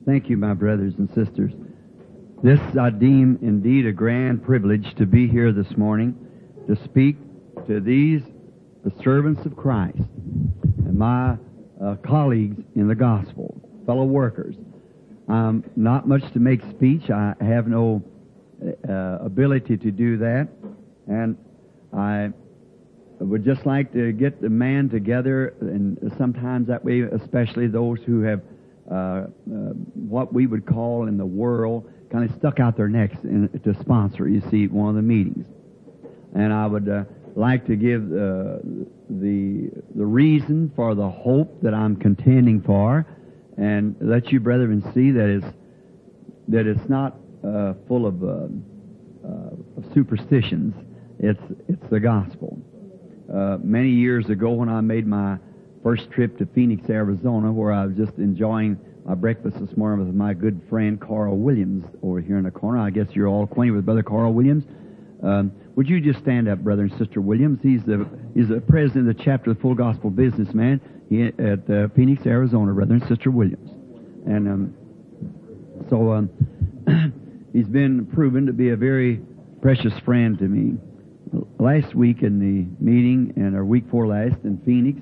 Thank you, my brothers and sisters. This I deem indeed a grand privilege to be here this morning to speak to these, the servants of Christ, and my colleagues in the gospel, fellow workers. Not much to make speech. I have no ability to do that, and I would just like to get the man together, and sometimes that way, especially those who have what we would call in the world kind of stuck out their necks to sponsor, you see, one of the meetings. And I would like to give the reason for the hope that I'm contending for, and let you brethren see that it's not full of superstitions. It's the gospel. Many years ago, when I made my first trip to Phoenix, Arizona, where I was just enjoying my breakfast this morning with my good friend Carl Williams over here in the corner. I guess you're all acquainted with Brother Carl Williams. Would you just stand up, Brother and Sister Williams? He's the president of the chapter of the Full Gospel Businessman at Phoenix, Arizona, Brother and Sister Williams. And so he's been proven to be a very precious friend to me. Last week in the meeting, and our week before last in Phoenix,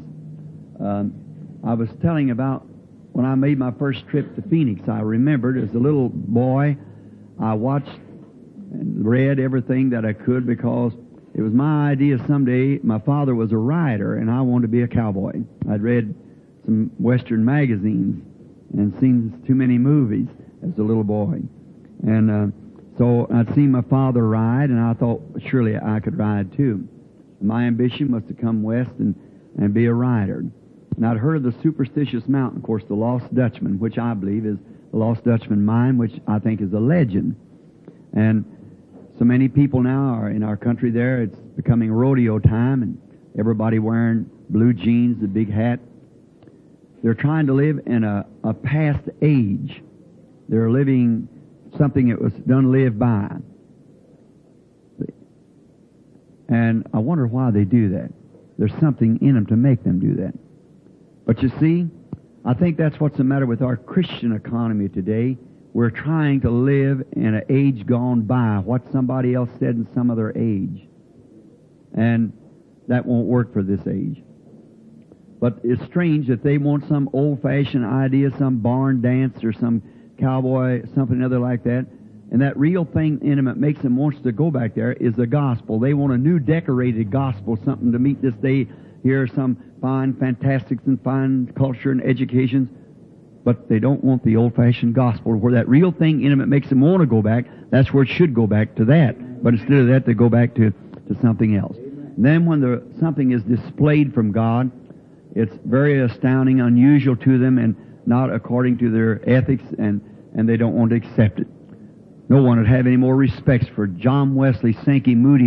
I was telling about when I made my first trip to Phoenix. I remembered as a little boy, I watched and read everything that I could because it was my idea someday. My father was a rider, and I wanted to be a cowboy. I'd read some Western magazines and seen too many movies as a little boy. And so I'd seen my father ride, and I thought, surely I could ride too. My ambition was to come west and be a rider. And I'd heard of the Superstitious Mountain, of course, the Lost Dutchman, which I believe is the Lost Dutchman mine, which I think is a legend. And so many people now are in our country there. It's becoming rodeo time, and everybody wearing blue jeans, the big hat. They're trying to live in a past age. They're living something that was done live by. And I wonder why they do that. There's something in them to make them do that. But you see, I think that's what's the matter with our Christian economy today. We're trying to live in an age gone by, what somebody else said in some other age. And that won't work for this age. But it's strange that they want some old-fashioned idea, some barn dance or some cowboy, something other like that. And that real thing in them that makes them want to go back there is the gospel. They want a new decorated gospel, something to meet this day here, some fine fantastics and fine culture and educations. But they don't want the old-fashioned gospel, where that real thing in them that makes them want to go back, that's where it should go back to that. But instead of that, they go back to something else. And then when something is displayed from God, it's very astounding, unusual to them, and not according to their ethics, and they don't want to accept it. No one would have any more respect for John Wesley, Sankey, Moody,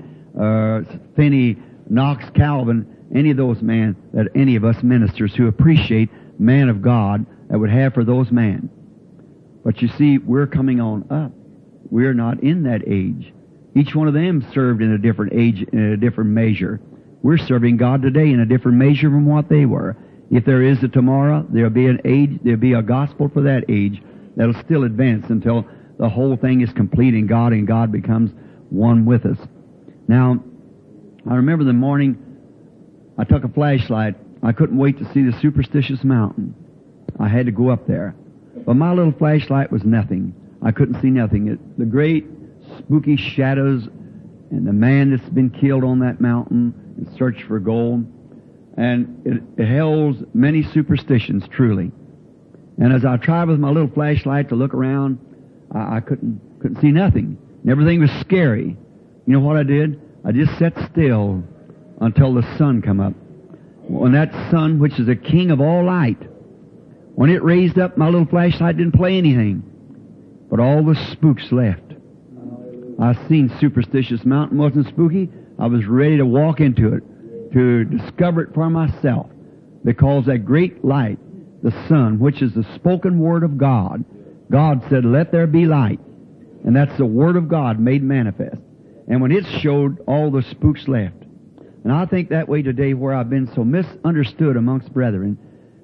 Finney, Knox, Calvin, any of those men, that any of us ministers who appreciate man of God that would have for those men. But you see, we're coming on up. We're not in that age. Each one of them served in a different age, in a different measure. We're serving God today in a different measure from what they were. If there is a tomorrow, there'll be an age, there'll be a gospel for that age that'll still advance until the whole thing is complete in God and God becomes one with us. Now, I remember the morning I took a flashlight. I couldn't wait to see the Superstitious Mountain. I had to go up there. But my little flashlight was nothing. I couldn't see nothing. The great spooky shadows and the man that's been killed on that mountain in search for gold. And it holds many superstitions, truly. And as I tried with my little flashlight to look around, I couldn't see nothing. And everything was scary. You know what I did? I just sat still until the sun come up. When that sun, which is the king of all light, when it raised up, my little flashlight didn't play anything. But all the spooks left. I seen Superstitious Mountain wasn't spooky. I was ready to walk into it, to discover it for myself. Because that great light, the sun, which is the spoken word of God, God said, let there be light. And that's the word of God made manifest. And when it showed, all the spooks left. And I think that way today, where I've been so misunderstood amongst brethren,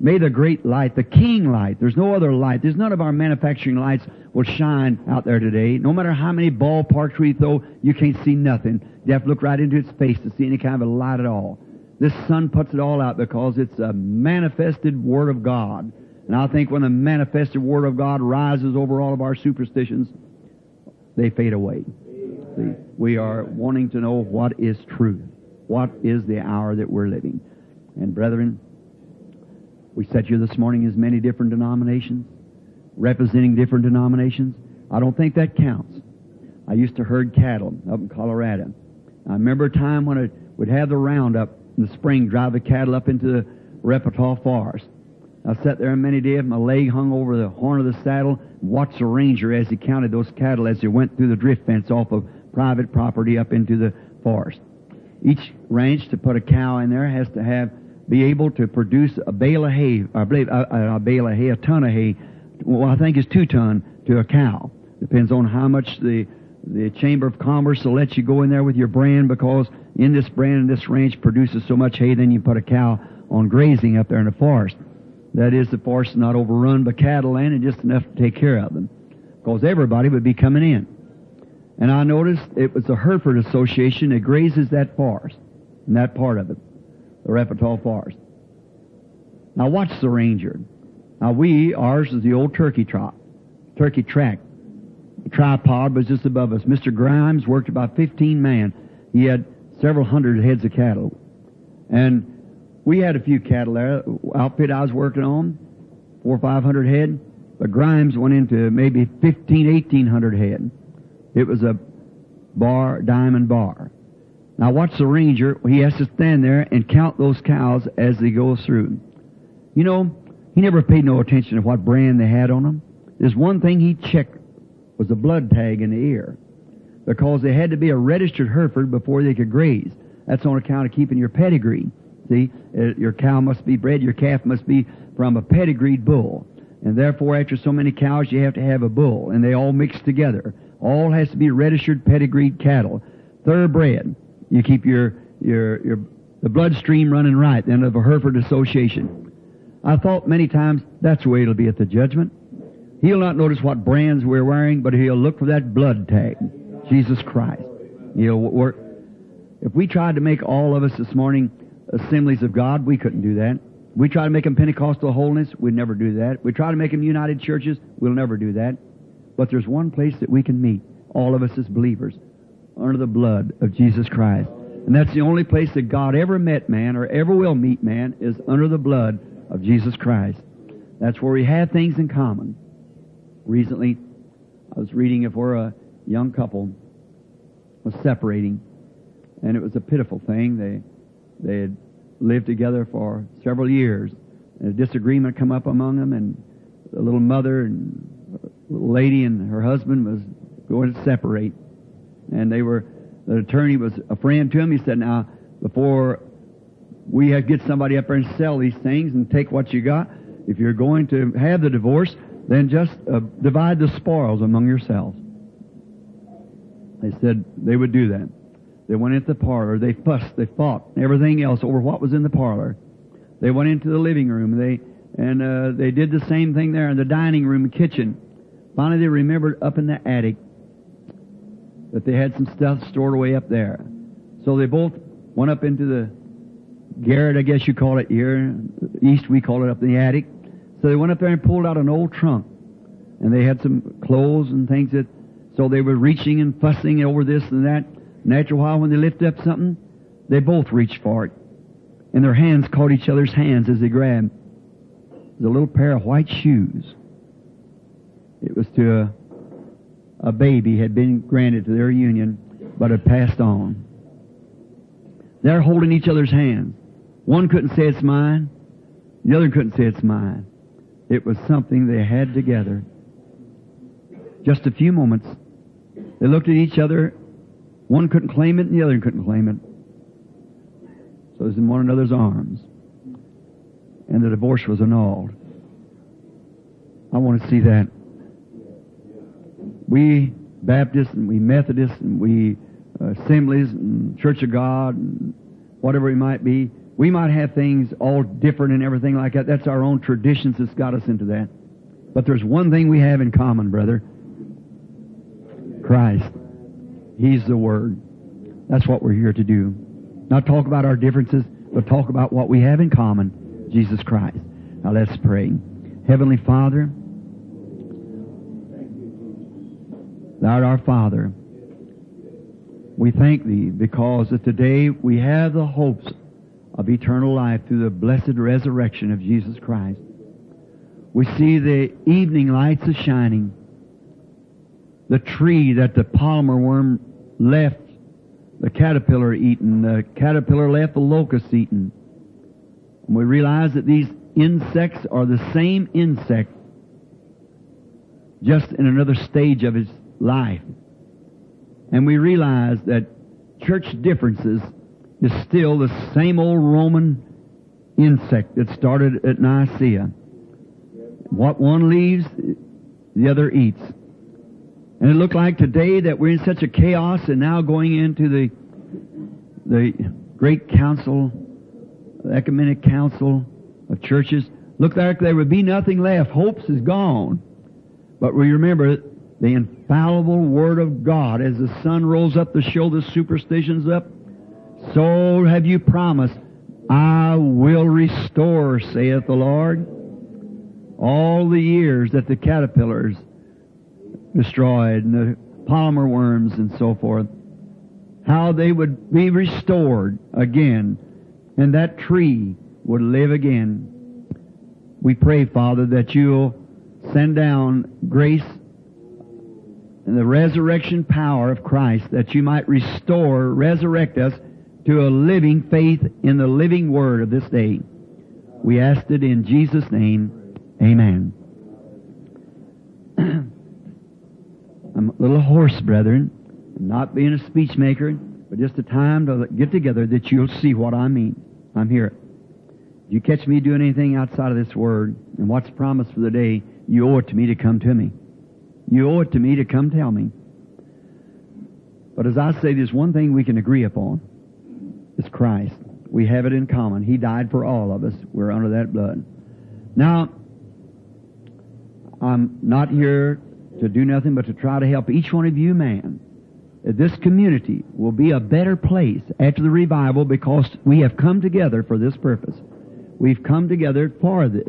May the great light, the King light, there's no other light. There's none of our manufacturing lights will shine out there today. No matter how many ballparks we throw, you can't see nothing. You have to look right into its face to see any kind of a light at all. This sun puts it all out because it's a manifested Word of God. And I think when the manifested Word of God rises over all of our superstitions, they fade away. See, we are wanting to know what is truth. What is the hour that we're living? And brethren, we sat here this morning as many different denominations, representing different denominations. I don't think that counts. I used to herd cattle up in Colorado. I remember a time when I would have the roundup in the spring, drive the cattle up into the Repetau Forest. I sat there many days, my leg hung over the horn of the saddle, watched the ranger as he counted those cattle as they went through the drift fence off of private property up into the forest. Each ranch, to put a cow in there, has to be able to produce a bale of hay, I believe a ton of hay. Well, I think it's 2 tons to a cow. Depends on how much the Chamber of Commerce will let you go in there with your brand, because in this brand, this ranch produces so much hay, then you put a cow on grazing up there in the forest. That is, the forest is not overrun by cattle land and just enough to take care of them, because everybody would be coming in. And I noticed it was the Hereford Association that grazes that forest, and that part of it, the Repetau Forest. Now watch the ranger. Now ours is the old turkey track. The tripod was just above us. Mr. Grimes worked about 15 men. He had several hundred heads of cattle. And we had a few cattle there. Outfit I was working on, 400 or 500 head. But Grimes went into maybe 1,800 head. It was a diamond bar. Now watch the ranger. He has to stand there and count those cows as they go through. You know, he never paid no attention to what brand they had on them. There's one thing he checked, was the blood tag in the ear, because they had to be a registered Hereford before they could graze. That's on account of keeping your pedigree. See, your cow must be bred, your calf must be from a pedigreed bull. And therefore, after so many cows, you have to have a bull, and they all mix together. All has to be registered pedigreed cattle. Thoroughbred. You keep the bloodstream running right, then of a Hereford Association. I thought many times that's the way it'll be at the judgment. He'll not notice what brands we're wearing, but he'll look for that blood tag. Jesus Christ. If we tried to make all of us this morning Assemblies of God, we couldn't do that. We try to make them Pentecostal holiness, we'd never do that. We try to make them United Churches, we'll never do that. But there's one place that we can meet, all of us as believers, under the blood of Jesus Christ. And that's the only place that God ever met man, or ever will meet man, is under the blood of Jesus Christ. That's where we have things in common. Recently, I was reading of where a young couple was separating, and it was a pitiful thing. They had lived together for several years, and a disagreement come up among them, and the little mother and little lady and her husband was going to separate. And the attorney was a friend to him. He said, now, before we have get somebody up there and sell these things and take what you got, if you're going to have the divorce, then just divide the spoils among yourselves. They said they would do that. They went into the parlor. They fussed. They fought. Everything else over what was in the parlor. They went into the living room. They did the same thing there in the dining room and kitchen. Finally, they remembered up in the attic that they had some stuff stored away up there. So they both went up into the garret, I guess you call it here. East, we call it up in the attic. So they went up there and pulled out an old trunk. And they had some clothes and things so they were reaching and fussing over this and that. And after a while, when they lifted up something, they both reached for it. And their hands caught each other's hands as they grabbed. It was a little pair of white shoes. It was to a baby had been granted to their union, but had passed on. They're holding each other's hands. One couldn't say it's mine. The other couldn't say it's mine. It was something they had together. Just a few moments. They looked at each other. One couldn't claim it and the other couldn't claim it. So it was in one another's arms. And the divorce was annulled. I want to see that. We Baptists and we Methodists and we Assemblies and Church of God and whatever it might be, We might have things all different and everything like that. That's our own traditions that's got us into that. But there's one thing we have in common, brother. Christ. He's the Word. That's what we're here to do. Not talk about our differences, but talk about what we have in common, Jesus Christ. Now let's pray. Heavenly Father, Thou art our Father. We thank Thee because that today we have the hopes of eternal life through the blessed resurrection of Jesus Christ. We see the evening lights a shining. The tree that the palmer worm left the caterpillar eaten. The caterpillar left the locust eaten. And we realize that these insects are the same insect, just in another stage of its life. And we realize that church differences is still the same old Roman insect that started at Nicaea. What one leaves, the other eats. And it looked like today that we're in such a chaos and now going into the great council, the ecumenic council of churches. Looked like there would be nothing left. Hopes is gone. But we remember the infallible Word of God. As the sun rolls up to show the superstitions up, so have you promised, I will restore, saith the Lord, all the years that the caterpillars destroyed and the palmer worms and so forth, how they would be restored again and that tree would live again. We pray, Father, that you'll send down grace and the resurrection power of Christ, that you might resurrect us to a living faith in the living Word of this day. We ask it in Jesus' name. Amen. I'm a little hoarse, brethren. I'm not being a speech maker, but just a time to get together that you'll see what I mean. I'm here. If you catch me doing anything outside of this Word and what's promised for the day, you owe it to me to come to me. You owe it to me to come tell me. But as I say, there's one thing we can agree upon. It's Christ. We have it in common. He died for all of us. We're under that blood. Now, I'm not here to do nothing but to try to help each one of you, man. This community will be a better place after the revival because we have come together for this purpose. We've come together for this.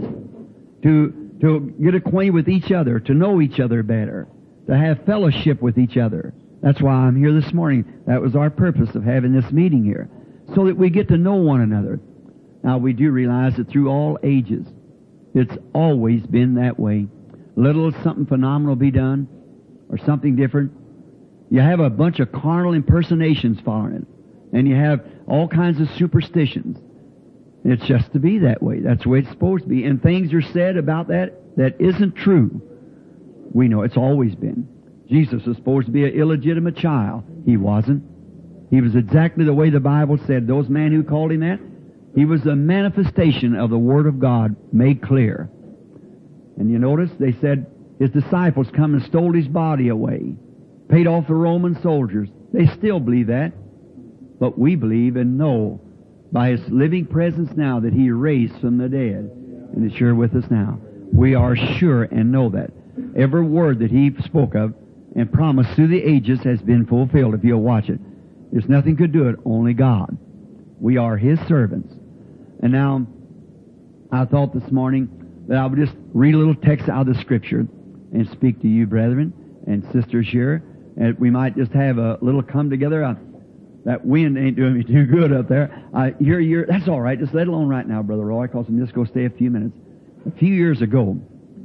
To get acquainted with each other, to know each other better, to have fellowship with each other. That's why I'm here this morning. That was our purpose of having this meeting here, so that we get to know one another. Now, we do realize that through all ages, it's always been that way. Little something phenomenal be done, or something different. You have a bunch of carnal impersonations following it, and you have all kinds of superstitions. It's just to be that way. That's the way it's supposed to be. And things are said about that isn't true. We know it's always been. Jesus was supposed to be an illegitimate child. He wasn't. He was exactly the way the Bible said. Those men who called him that, he was the manifestation of the Word of God made clear. And you notice they said his disciples come and stole his body away, paid off the Roman soldiers. They still believe that. But we believe and know by His living presence now that He raised from the dead and is sure with us now. We are sure and know that. Every word that He spoke of and promised through the ages has been fulfilled if you'll watch it. There's nothing could do it, only God. We are His servants. And now, I thought this morning that I would just read a little text out of the Scripture and speak to you, brethren and sisters here. And we might just have a little come together. That wind ain't doing me too good up there. That's all right. Just let it alone right now, Brother Roy, because I'm just going to stay a few minutes. A few years ago,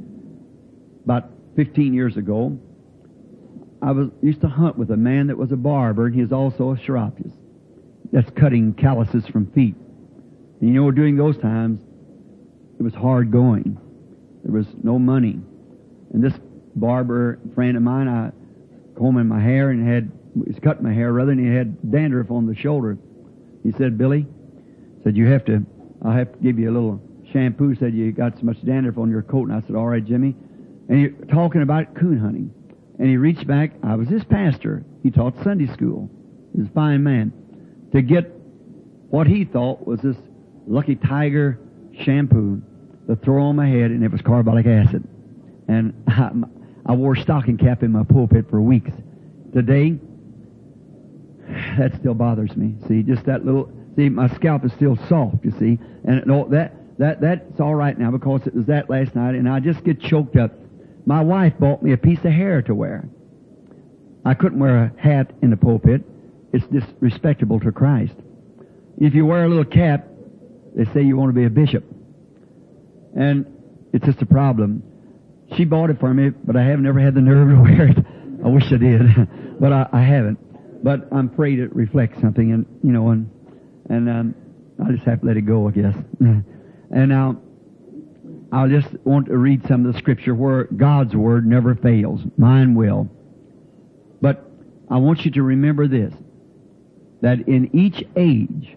about 15 years ago, I used to hunt with a man that was a barber, and he was also a chiropodist. That's cutting calluses from feet. And you know, during those times, it was hard going. There was no money. And this barber friend of mine, I combing my hair and he's cutting my hair rather, and he had dandruff on the shoulder. He said, Billy, said, I'll have to give you a little shampoo. Said, you got so much dandruff on your coat. And I said, all right, Jimmy. And you're talking about coon hunting. And he reached back. I was his pastor. He taught Sunday school. He was a fine man. To get what he thought was this Lucky Tiger shampoo to throw on my head, and it was carbolic acid. And I wore a stocking cap in my pulpit for weeks. Today, that still bothers me. See, just that little. See, my scalp is still soft. You see, and that's all right now because it was that last night, and I just get choked up. My wife bought me a piece of hair to wear. I couldn't wear a hat in the pulpit. It's disrespectable to Christ. If you wear a little cap, they say you want to be a bishop. And it's just a problem. She bought it for me, but I haven't ever had the nerve to wear it. I wish I did, but I haven't. But I'm afraid it reflects something, and you know, and I just have to let it go, I guess. And now, I just want to read some of the scripture where God's word never fails. Mine will. But I want you to remember this, that in each age,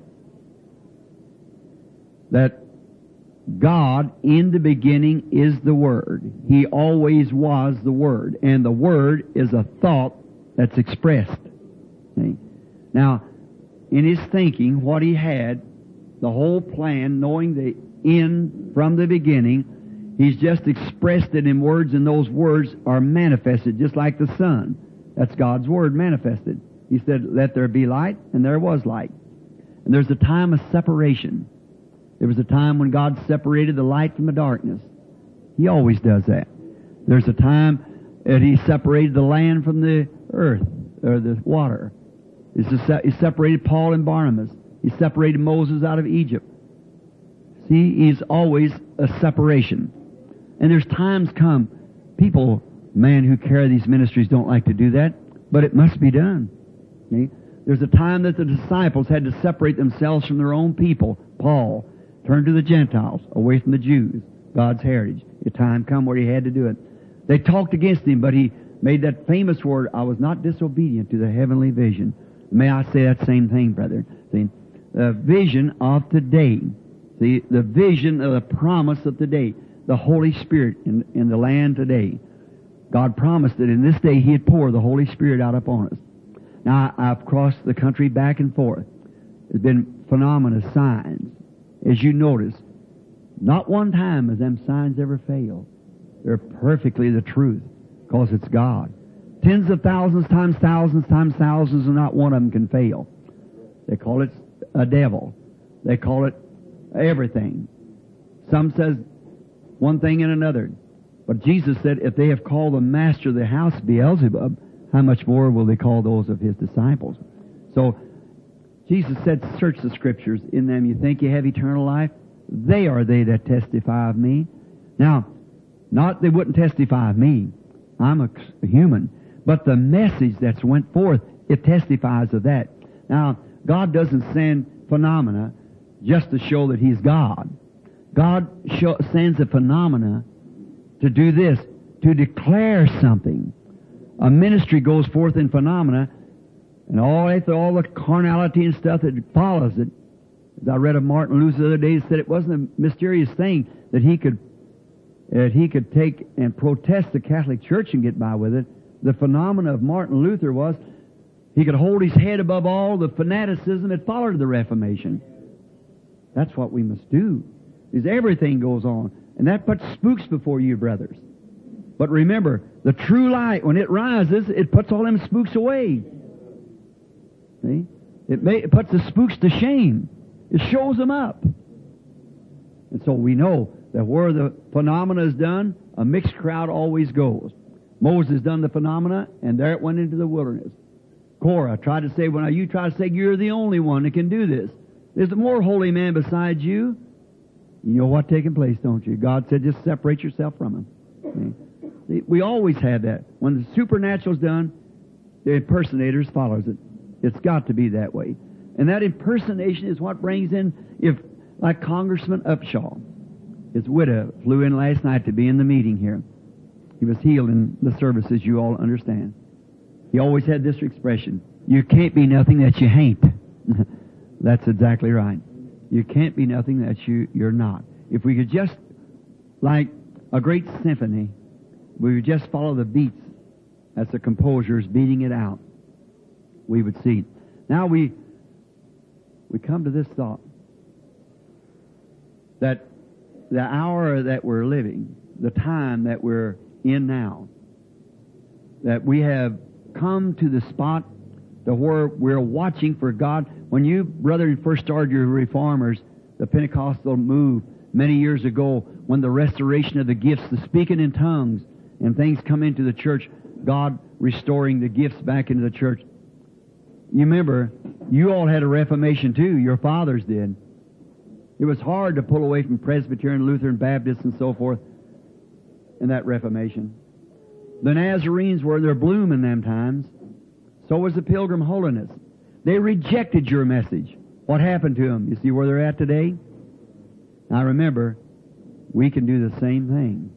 that God in the beginning is the Word. He always was the Word. And the Word is a thought that's expressed. See? Now, in His thinking, what He had, the whole plan, knowing the end from the beginning, He's just expressed it in words, and those words are manifested just like the sun. That's God's Word manifested. He said, let there be light, and there was light. And there's a time of separation. There was a time when God separated the light from the darkness. He always does that. There's a time that He separated the land from the earth, or the water. He separated Paul and Barnabas. He separated Moses out of Egypt. See, He's always a separation. And there's times come, people, man, who carry these ministries don't like to do that, but it must be done. See? There's a time that the disciples had to separate themselves from their own people. Paul turned to the Gentiles, away from the Jews, God's heritage. A time come where He had to do it. They talked against Him, but He made that famous word, I was not disobedient to the heavenly vision. May I say that same thing, brother? See, the vision of today. See, the vision of the promise of today. The Holy Spirit in the land today. God promised that in this day He'd pour the Holy Spirit out upon us. Now, I've crossed the country back and forth. There's been phenomena, signs. As you notice, not one time has them signs ever failed. They're perfectly the truth, because it's God. Tens of thousands times thousands times thousands, and not one of them can fail. They call it a devil. They call it everything. Some says one thing and another. But Jesus said, if they have called the master of the house Beelzebub, how much more will they call those of His disciples? So, Jesus said, search the Scriptures. In them you think you have eternal life. They are they that testify of me. Now, not they wouldn't testify of me. I'm a human. But the message that's went forth, it testifies of that. Now, God doesn't send phenomena just to show that He's God. God sends a phenomena to do this, to declare something. A ministry goes forth in phenomena, and all the carnality and stuff that follows it. As I read of Martin Luther the other day, he said it wasn't a mysterious thing that he could take and protest the Catholic Church and get by with it. The phenomena of Martin Luther was he could hold his head above all the fanaticism that followed the Reformation. That's what we must do. Is everything goes on. And that puts spooks before you, brothers. But remember, the true light, when it rises, it puts all them spooks away. See? It puts the spooks to shame. It shows them up. And so we know that where the phenomena is done, a mixed crowd always goes. Moses done the phenomena, and there it went into the wilderness. Korah tried to say, well, now you try to say you're the only one that can do this. There's a more holy man besides you. You know what's taking place, don't you? God said, just separate yourself from him. See, we always have that. When the supernatural's done, the impersonators follows it. It's got to be that way. And that impersonation is what brings in, like Congressman Upshaw, his widow flew in last night to be in the meeting here. He was healed in the services, you all understand. He always had this expression, you can't be nothing that you ain't. That's exactly right. You can't be nothing that you're not. If we could just, like a great symphony, we would just follow the beats as the composer is beating it out, we would see. Now we come to this thought. that the hour that we're living, the time that we're in now, that we have come to the spot to where we're watching for God. When you, brethren, first started your reformers, the Pentecostal move many years ago, when the restoration of the gifts, the speaking in tongues, and things come into the church, God restoring the gifts back into the church. You remember, you all had a Reformation too. Your fathers did. It was hard to pull away from Presbyterian, Lutheran, Baptist, and so forth in that Reformation. The Nazarenes were in their bloom in them times. So was the Pilgrim Holiness. They rejected your message. What happened to them? You see where they're at today? Now remember, we can do the same thing.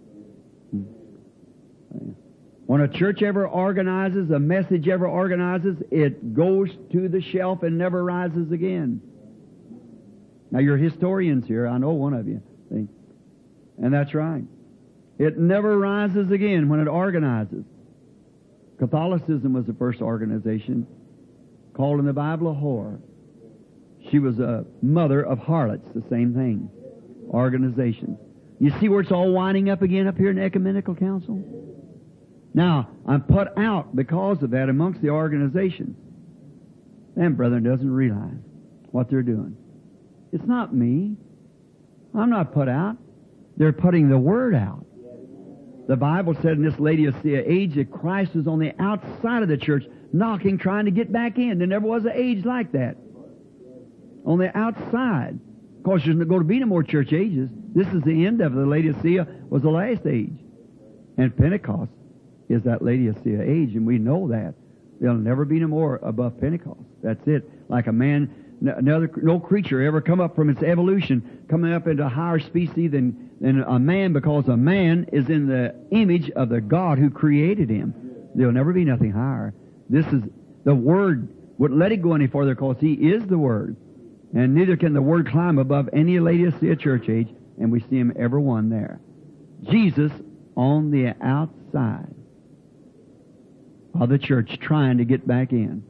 When a church ever organizes, a message ever organizes, it goes to the shelf and never rises again. Now you're historians here. I know one of you. See? And that's right. It never rises again when it organizes. Catholicism was the first organization called in the Bible a whore. She was a mother of harlots, the same thing. Organization. You see where it's all winding up again up here in the Ecumenical Council? Now, I'm put out because of that amongst the organizations. Them brethren doesn't realize what they're doing. It's not me. I'm not put out. They're putting the Word out. The Bible said in this Laodicea age that Christ was on the outside of the church, knocking, trying to get back in. There never was an age like that. On the outside. Of course, there's not going to be no more church ages. This is the end of it. The Laodicea was the last age. And Pentecost is that Laodicea age, and we know that. There'll never be no more above Pentecost. That's it. Like a man, no creature ever come up from its evolution, coming up into a higher species than a man, because a man is in the image of the God who created him. There'll never be nothing higher. This is the Word. Wouldn't let it go any farther because He is the Word. And neither can the Word climb above any Laodicea church age, and we see Him ever one there. Jesus on the outside of the church trying to get back in.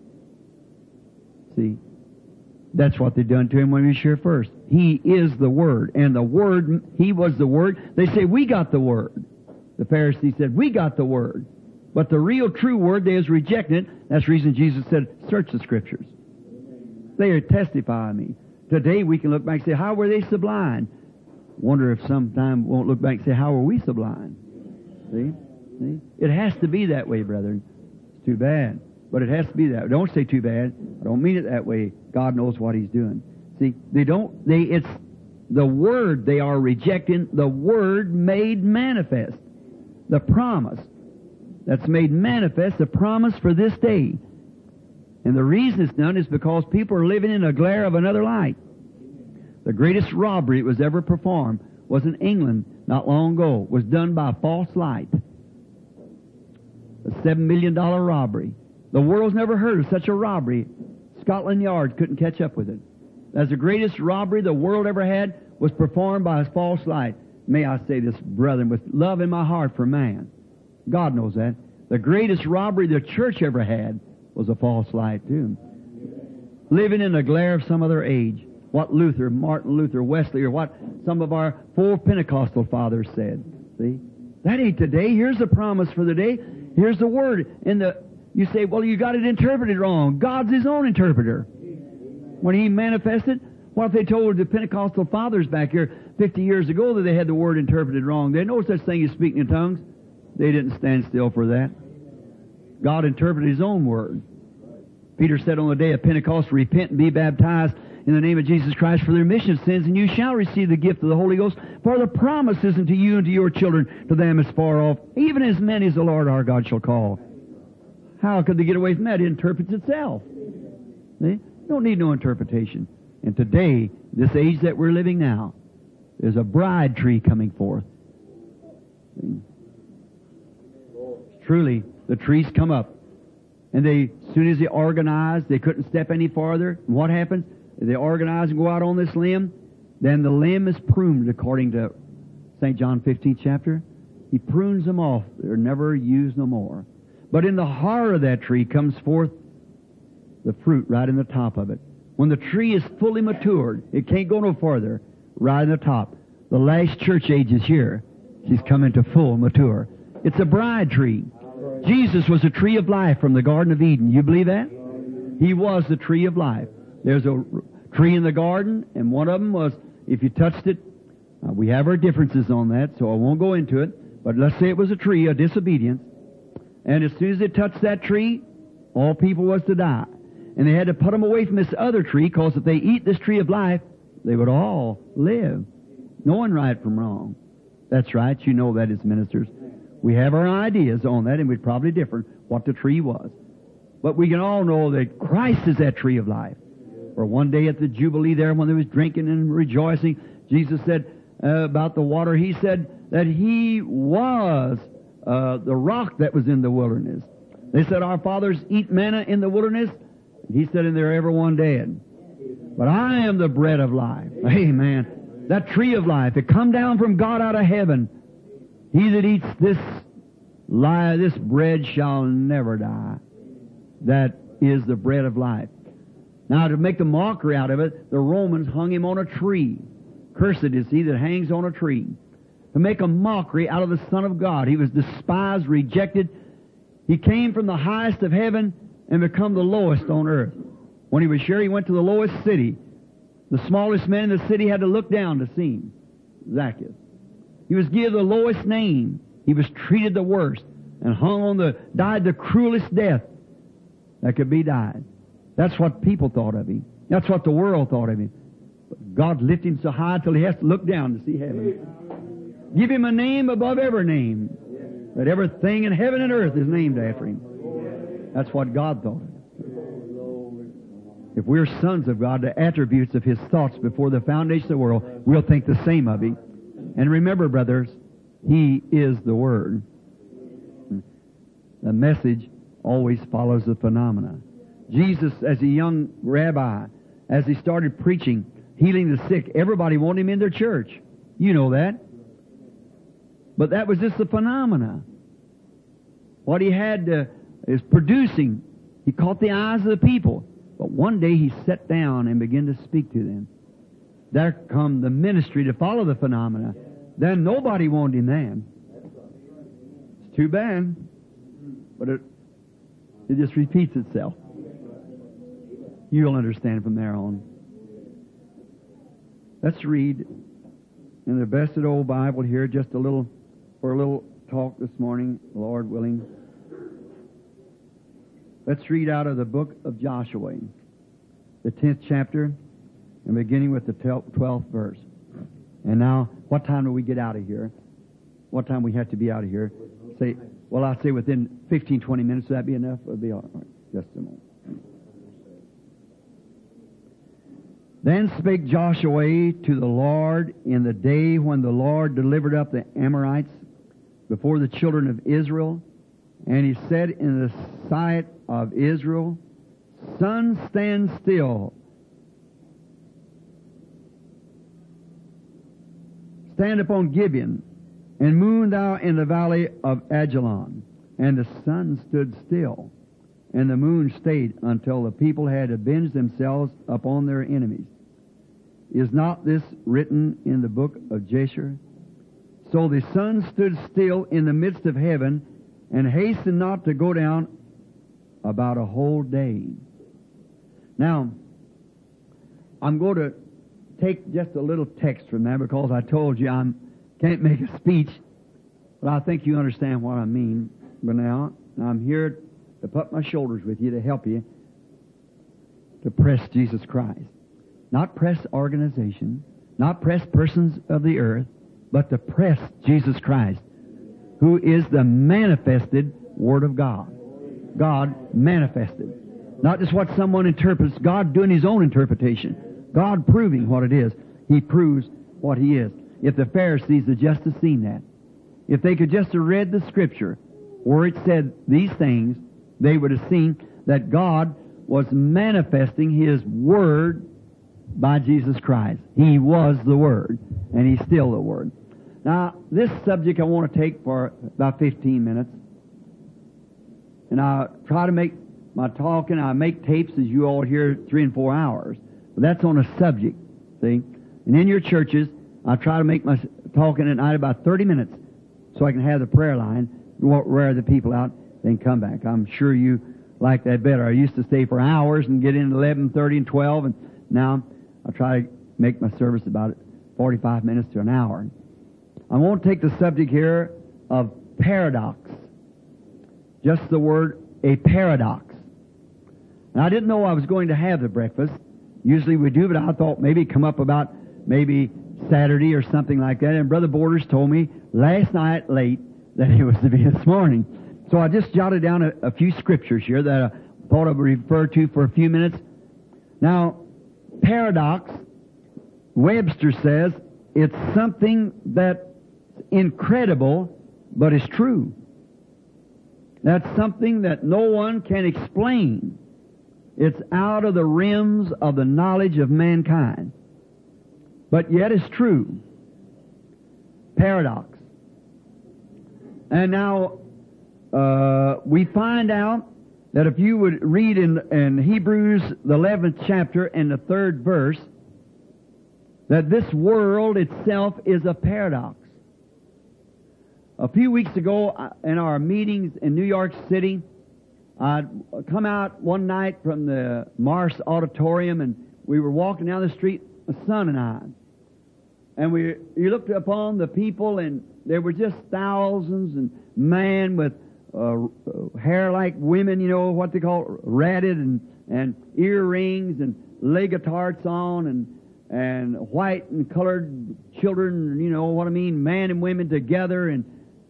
See? That's what they done to Him when He was here first. He is the Word. And the Word, He was the Word. They say, we got the Word. The Pharisees said, we got the Word. But the real true Word, they is rejecting it. That's the reason Jesus said, search the Scriptures. They testify of me. Today we can look back and say, how were they sublime? Wonder if sometime we won't look back and say, how were we sublime? See? It has to be that way, brethren. It's too bad. But it has to be that way. Don't say too bad. I don't mean it that way. God knows what He's doing. See, it's the Word they are rejecting, the Word made manifest. The promise that's made manifest, the promise for this day. And the reason it's done is because people are living in a glare of another light. The greatest robbery that was ever performed was in England not long ago. It was done by a false light. A $7 million robbery. The world's never heard of such a robbery. Scotland Yard couldn't catch up with it. That's the greatest robbery the world ever had, was performed by a false light. May I say this, brethren, with love in my heart for man. God knows that. The greatest robbery the church ever had was a false light, too. Living in the glare of some other age. What Luther, Martin Luther, Wesley, or what some of our four Pentecostal fathers said. See? That ain't today. Here's the promise for the day. Here's the Word. You say, well, you got it interpreted wrong. God's His own interpreter. When He manifested, what if they told the Pentecostal fathers back here 50 years ago that they had the Word interpreted wrong? There's no such thing as speaking in tongues. They didn't stand still for that. God interpreted His own Word. Peter said on the day of Pentecost, repent and be baptized in the name of Jesus Christ for the remission of sins, and you shall receive the gift of the Holy Ghost, for the promise is unto you and to your children, to them as far off, even as many as the Lord our God shall call. How could they get away from that? It interprets itself. See? You don't need no interpretation. And today, this age that we're living now, there's a bride tree coming forth. See? Truly, the trees come up. And as soon as they organize, they couldn't step any farther. And what happens? If they organize and go out on this limb, then the limb is pruned according to St. John 15th chapter. He prunes them off. They're never used no more. But in the heart of that tree comes forth the fruit right in the top of it. When the tree is fully matured, it can't go no farther. right in the top. The last church age is here. She's coming to full mature. It's a bride tree. Jesus was a tree of life from the Garden of Eden. You believe that? He was the tree of life. There's a tree in the garden, and one of them was, if you touched it, we have our differences on that, so I won't go into it, but let's say it was a tree of disobedience, and as soon as they touched that tree, all people was to die. And they had to put them away from this other tree, because if they eat this tree of life, they would all live, knowing right from wrong. That's right, you know that as ministers. We have our ideas on that, and we'd probably differ what the tree was. But we can all know that Christ is that tree of life. For one day at the Jubilee there, when they was drinking and rejoicing, Jesus said about the water, He said that He was the rock that was in the wilderness. They said, our fathers eat manna in the wilderness. He said, and they're everyone dead. But I am the bread of life. Amen. That tree of life, it come down from God out of heaven. He that eats this bread shall never die. That is the bread of life. Now, to make the mockery out of it, the Romans hung Him on a tree. Cursed is he that hangs on a tree. To make a mockery out of the Son of God. He was despised, rejected. He came from the highest of heaven and become the lowest on earth. When He was here, He went to the lowest city. The smallest man in the city had to look down to see Him. Zacchaeus. He was given the lowest name. He was treated the worst and died the cruelest death that could be died. That's what people thought of Him. That's what the world thought of Him. But God lifted Him so high till He has to look down to see heaven. Give Him a name above every name, that everything in heaven and earth is named after Him. That's what God thought of Him. If we're sons of God, the attributes of His thoughts before the foundation of the world, we'll think the same of Him. And remember, brothers, He is the Word. The message always follows the phenomena. Jesus, as a young rabbi, as He started preaching, healing the sick, everybody wanted Him in their church. You know that. But that was just the phenomena. What He had is producing. He caught the eyes of the people. But one day He sat down and began to speak to them. There come the ministry to follow the phenomena. Then nobody wanted Him then. It's too bad. But it just repeats itself. You'll understand from there on. Let's read in the best of the old Bible here, just for a little talk this morning, Lord willing. Let's read out of the book of Joshua, the 10th chapter, and beginning with the 12th verse. And now, what time do we get out of here? What time we have to be out of here? I'll say within 15, 20 minutes. Would that be enough? It'll be all right. Just a moment. Then spake Joshua to the Lord in the day when the Lord delivered up the Amorites before the children of Israel. And he said in the sight of Israel, Sun, stand still. Stand upon Gibeon, and moon thou in the valley of Ajalon. And the sun stood still, and the moon stayed until the people had avenged themselves upon their enemies. Is not this written in the book of Jasher? So the sun stood still in the midst of heaven, and hastened not to go down about a whole day. Now, I'm going to take just a little text from there, because I told you I can't make a speech, but I think you understand what I mean. But now, I'm here to put my shoulders with you to help you to press Jesus Christ. Not press organization, not press persons of the earth, but to press Jesus Christ, who is the manifested Word of God. God manifested. Not just what someone interprets, God doing His own interpretation. God proving what it is. He proves what He is. If the Pharisees had just have seen that, if they could just have read the Scripture where it said these things, they would have seen that God was manifesting His Word by Jesus Christ. He was the Word, and He's still the Word. Now, this subject I want to take for about 15 minutes, and I'll try to make my talk, and I make tapes as you all hear 3 and 4 hours. But that's on a subject, see? And And in your churches, I try to make my talking at night about 30 minutes so I can have the prayer line, wear the people out, then come back. I'm sure you like that better. I used to stay for hours and get in at 11:30 and 12, and now I try to make my service about 45 minutes to an hour. I won't take the subject here of paradox. Just the word, a paradox. And I didn't know I was going to have the breakfast. Usually we do, but I thought maybe come up about maybe Saturday or something like that. And Brother Borders told me last night late that it was to be this morning. So I just jotted down a few scriptures here that I thought I would refer to for a few minutes. Now, paradox, Webster says, it's something that's incredible but is true. That's something that no one can explain. It's out of the rims of the knowledge of mankind. But yet it's true. Paradox. And now, we find out that if you would read in Hebrews, the 11th chapter and the 3rd verse, that this world itself is a paradox. A few weeks ago, in our meetings in New York City, I'd come out one night from the Mars Auditorium, and we were walking down the street, my son and I. And you looked upon the people, and there were just thousands, and men with hair like women, you know, what they call ratted, and earrings, and legatards on, and white and colored children, you know what I mean, man and women together, and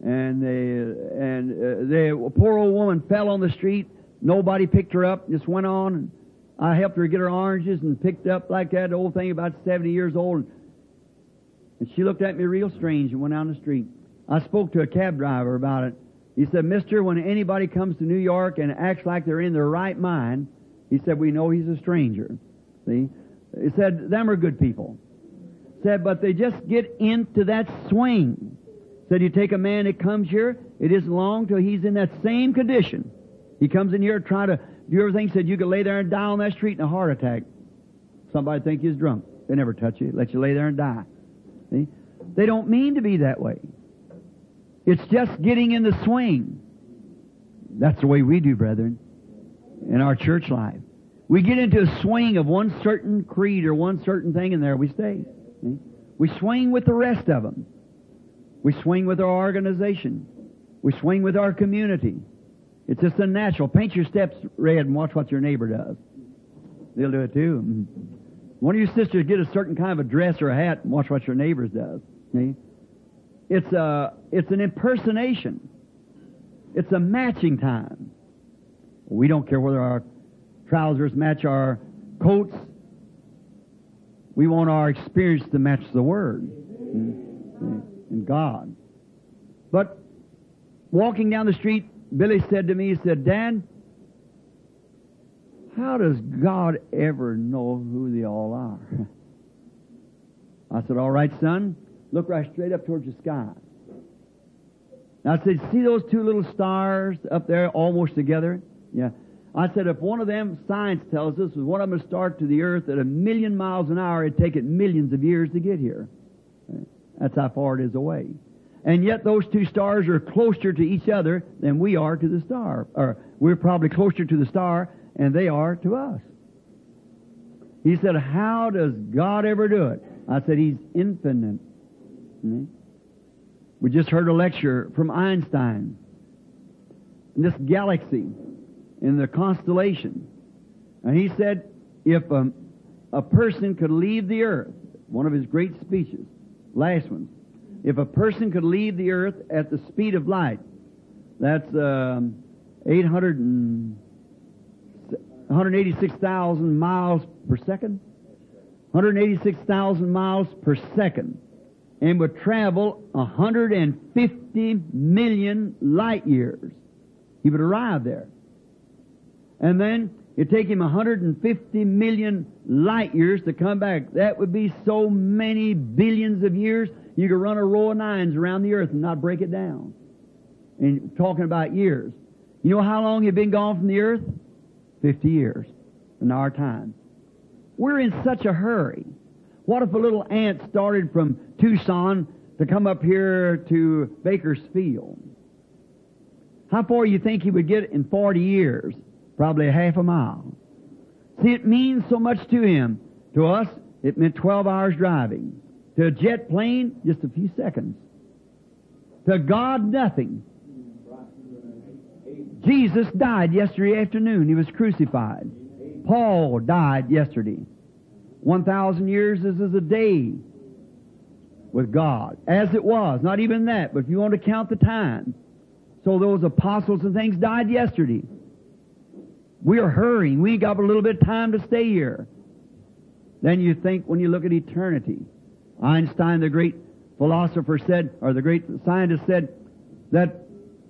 the poor old woman fell on the street. Nobody picked her up, just went on, and I helped her get her oranges and picked up like that, the old thing, about 70 years old. And she looked at me real strange and went down the street. I spoke to a cab driver about it. He said, "Mister, when anybody comes to New York and acts like they're in their right mind," he said, "we know he's a stranger." See? He said, "Them are good people." Said, "But they just get into that swing." Said, "You take a man that comes here, it isn't long till he's in that same condition. He comes in here trying to do everything." Said, "You could lay there and die on that street in a heart attack. Somebody think you're drunk. They never touch you. Let you lay there and die." See? They don't mean to be that way. It's just getting in the swing. That's the way we do, brethren, in our church life. We get into a swing of one certain creed or one certain thing, and there we stay. See? We swing with the rest of them. We swing with our organization. We swing with our community. It's just a natural. Paint your steps red and watch what your neighbor does. They'll do it too. One of you sisters get a certain kind of a dress or a hat and watch what your neighbor's does. See? It's an impersonation. It's a matching time. We don't care whether our trousers match our coats. We want our experience to match the Word and God. But walking down the street, Billy said to me, he said, "Dad, how does God ever know who they all are?" I said, "All right, son, look right straight up towards the sky." Now I said, "See those two little stars up there almost together?" Yeah. I said, "If one of them, science tells us, was one of them to start to the earth at 1,000,000 miles an hour, it'd take it millions of years to get here." That's how far it is away. And yet those two stars are closer to each other than we are to the star. Or we're probably closer to the star and they are to us. He said, "How does God ever do it?" I said, "He's infinite." We just heard a lecture from Einstein. In this galaxy, in the constellation. And he said, if a person could leave the earth, one of his great speeches, last one, if a person could leave the earth at the speed of light, that's 186,000 miles per second, 186,000 miles per second, and would travel 150 million light years. He would arrive there. And then it'd take him 150 million light years to come back. That would be so many billions of years, you could run a row of nines around the earth and not break it down. And talking about years. You know how long you've been gone from the earth? 50 years in our time. We're in such a hurry. What if a little ant started from Tucson to come up here to Bakersfield? How far you think he would get in 40 years? Probably a half a mile. See, it means so much to him. To us, it meant 12 hours driving. To a jet plane, just a few seconds. To God, nothing. Jesus died yesterday afternoon. He was crucified. Paul died yesterday. 1,000 years is as a day with God. As it was. Not even that, but if you want to count the time. So those apostles and things died yesterday. We are hurrying. We ain't got but a little bit of time to stay here. Then you think when you look at eternity. Einstein, the great philosopher, said, or the great scientist said, that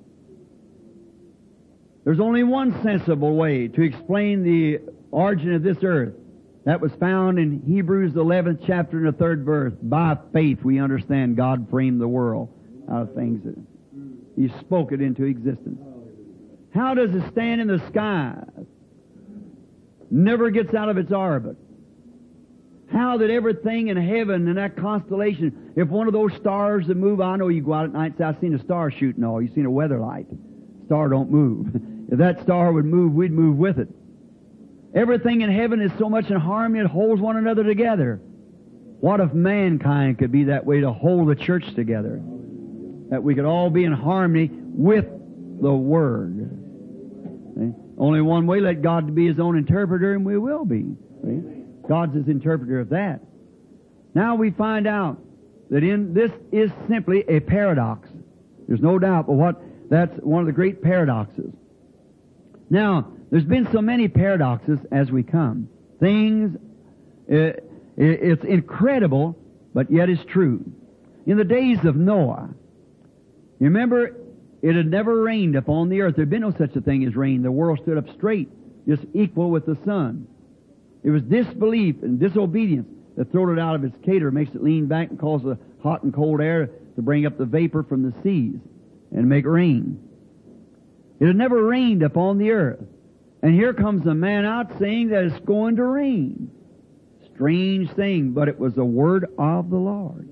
there's only one sensible way to explain the origin of this earth. That was found in Hebrews 11th chapter and the 3rd verse. By faith we understand God framed the world out of things that He spoke it into existence. How does it stand in the sky? Never gets out of its orbit. How that everything in heaven and that constellation, if one of those stars that move, I know you go out at night and say, I've seen a star shooting all. You've seen a weather light. Star don't move. If that star would move, we'd move with it. Everything in heaven is so much in harmony, it holds one another together. What if mankind could be that way to hold the church together? That we could all be in harmony with the Word. See? Only one way, let God be His own interpreter, and we will be. See? God's His interpreter of that. Now we find out that this is simply a paradox. There's no doubt, but that's one of the great paradoxes. Now, there's been so many paradoxes as we come. Things, it's incredible, but yet it's true. In the days of Noah, you remember, it had never rained upon the earth. There had been no such a thing as rain. The world stood up straight, just equal with the sun. It was disbelief and disobedience that throws it out of its cater, makes it lean back and causes the hot and cold air to bring up the vapor from the seas and make rain. It had never rained upon the earth. And here comes a man out saying that it's going to rain. Strange thing, but it was the word of the Lord.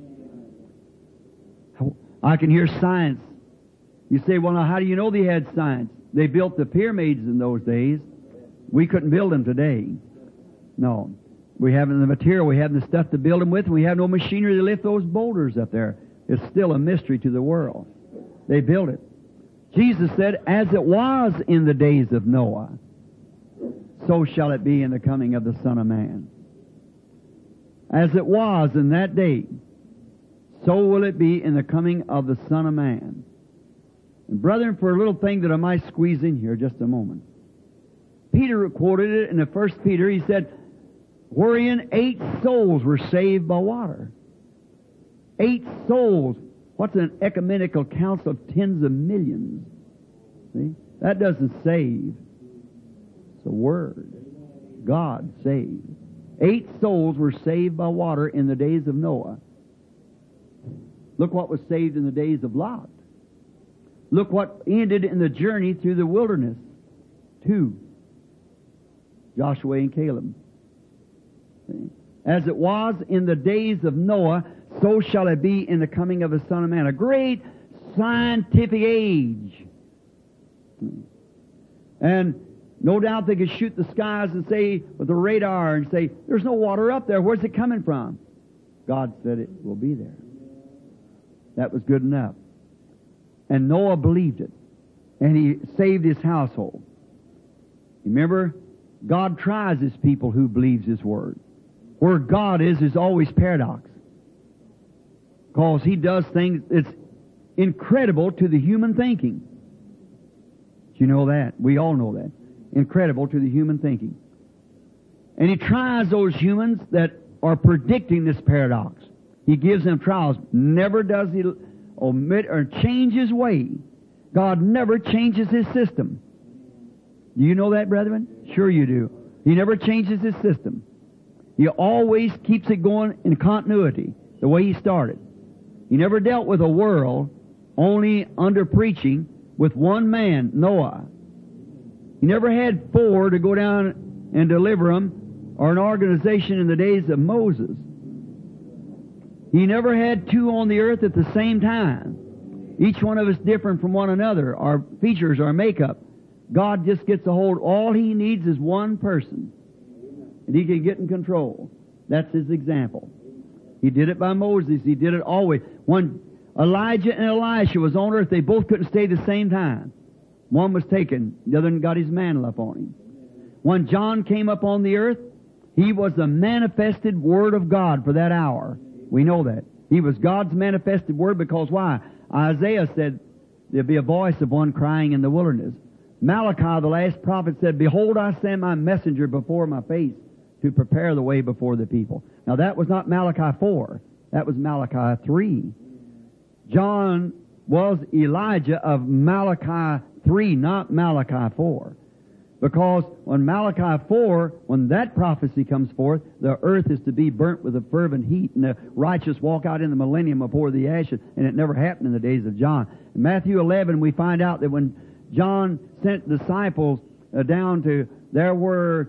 I can hear science. You say, well, now how do you know they had science? They built the pyramids in those days. We couldn't build them today. No. We haven't the material, we haven't the stuff to build them with, and we have no machinery to lift those boulders up there. It's still a mystery to the world. They built it. Jesus said, as it was in the days of Noah, so shall it be in the coming of the Son of Man. As it was in that day, so will it be in the coming of the Son of Man. And brethren, for a little thing that I might squeeze in here just a moment. Peter quoted it in the 1 Peter. He said, wherein 8 souls were saved by water. 8 souls. What's an ecumenical council of tens of millions? See? That doesn't save. It's a word. God saved. 8 souls were saved by water in the days of Noah. Look what was saved in the days of Lot. Look what ended in the journey through the wilderness. 2. Joshua and Caleb. See? As it was in the days of Noah, so shall it be in the coming of the Son of Man. A great scientific age. And no doubt they could shoot the skies and say, with the radar, and say, there's no water up there. Where's it coming from? God said it will be there. That was good enough. And Noah believed it. And he saved his household. Remember, God tries His people who believes His Word. Where God is always paradox. Because He does things that's incredible to the human thinking. Do you know that? We all know that. Incredible to the human thinking. And He tries those humans that are predicting this paradox. He gives them trials. Never does He omit or change His way. God never changes His system. Do you know that, brethren? Sure you do. He never changes His system. He always keeps it going in continuity, the way He started. He never dealt with a world only under preaching with one man, Noah. He never had 4 to go down and deliver them, or an organization in the days of Moses. He never had two on the earth at the same time. Each one of us different from one another. Our features, our makeup. God just gets a hold. All He needs is one person. And He can get in control. That's His example. He did it by Moses. He did it always. When Elijah and Elisha was on earth, they both couldn't stay the same time. One was taken. The other one got his mantle up on him. When John came up on the earth, he was the manifested Word of God for that hour. We know that. He was God's manifested Word because why? Isaiah said, there'll be a voice of one crying in the wilderness. Malachi, the last prophet, said, behold, I send my messenger before my face to prepare the way before the people. Now that was not Malachi 4. That was Malachi 3. John was Elijah of Malachi 3, not Malachi 4. Because when Malachi 4, when that prophecy comes forth, the earth is to be burnt with a fervent heat, and the righteous walk out in the millennium before the ashes, and it never happened in the days of John. In Matthew 11, we find out that when John sent disciples down to there where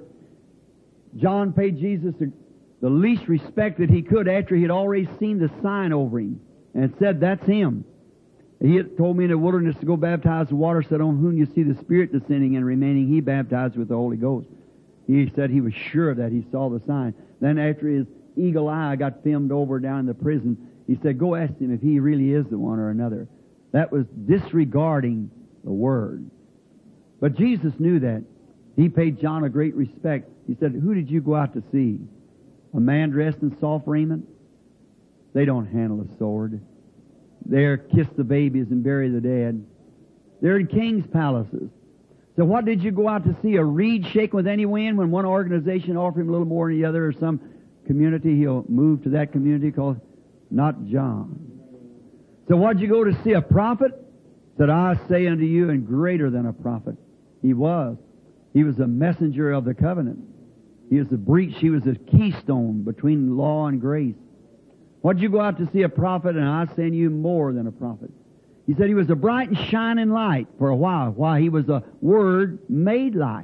John paid Jesus the least respect that he could after he had already seen the sign over him, and said, that's him. He had told me in the wilderness to go baptize with water, said, on whom you see the Spirit descending and remaining, He baptized with the Holy Ghost. He said he was sure of that. He saw the sign. Then after his eagle eye got filmed over down in the prison, he said, go ask him if he really is the one or another. That was disregarding the Word. But Jesus knew that. He paid John a great respect. He said, who did you go out to see? A man dressed in soft raiment? They don't handle a sword. They're kiss the babies and bury the dead. They're in king's palaces. So what did you go out to see? A reed shaken with any wind? When one organization offered him a little more than the other, or some community, he'll move to that community called not John. So what did you go to see? A prophet? Said, I say unto you, and greater than a prophet. He was. He was a messenger of the covenant. He was the breach. He was the keystone between law and grace. What did you go out to see? A prophet? And I say unto you, more than a prophet. He said he was a bright and shining light for a while. Why? He was a Word made light.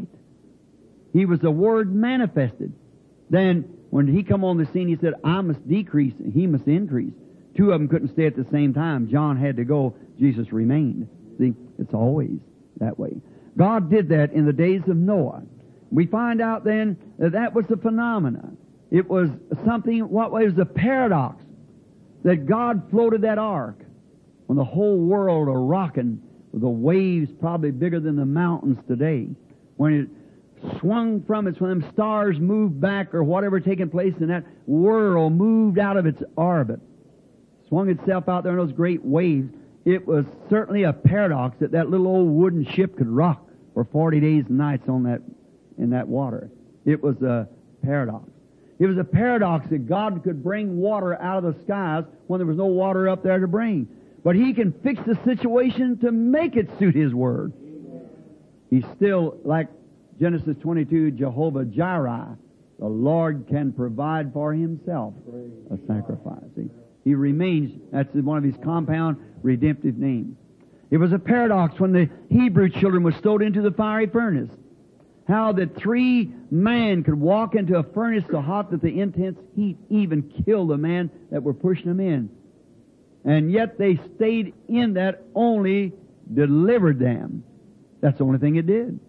He was a Word manifested. Then, when He come on the scene, He said, I must decrease, and He must increase. Two of them couldn't stay at the same time. John had to go. Jesus remained. See, it's always that way. God did that in the days of Noah. We find out then that that was a phenomena. It was something, what was a paradox, that God floated that ark when the whole world are rocking with the waves probably bigger than the mountains today. When it swung from it, when them stars moved back or whatever taking place in that world moved out of its orbit, swung itself out there in those great waves, it was certainly a paradox that that little old wooden ship could rock for 40 days and nights on that, in that water. It was a paradox. It was a paradox that God could bring water out of the skies when there was no water up there to bring. But He can fix the situation to make it suit His Word. He's still, like Genesis 22, Jehovah Jireh. The Lord can provide for Himself a sacrifice. See? He remains, that's one of His compound redemptive names. It was a paradox when the Hebrew children were stowed into the fiery furnace. How that 3 men could walk into a furnace so hot that the intense heat even killed the man that were pushing them in. And yet they stayed in that, only delivered them. That's the only thing it did.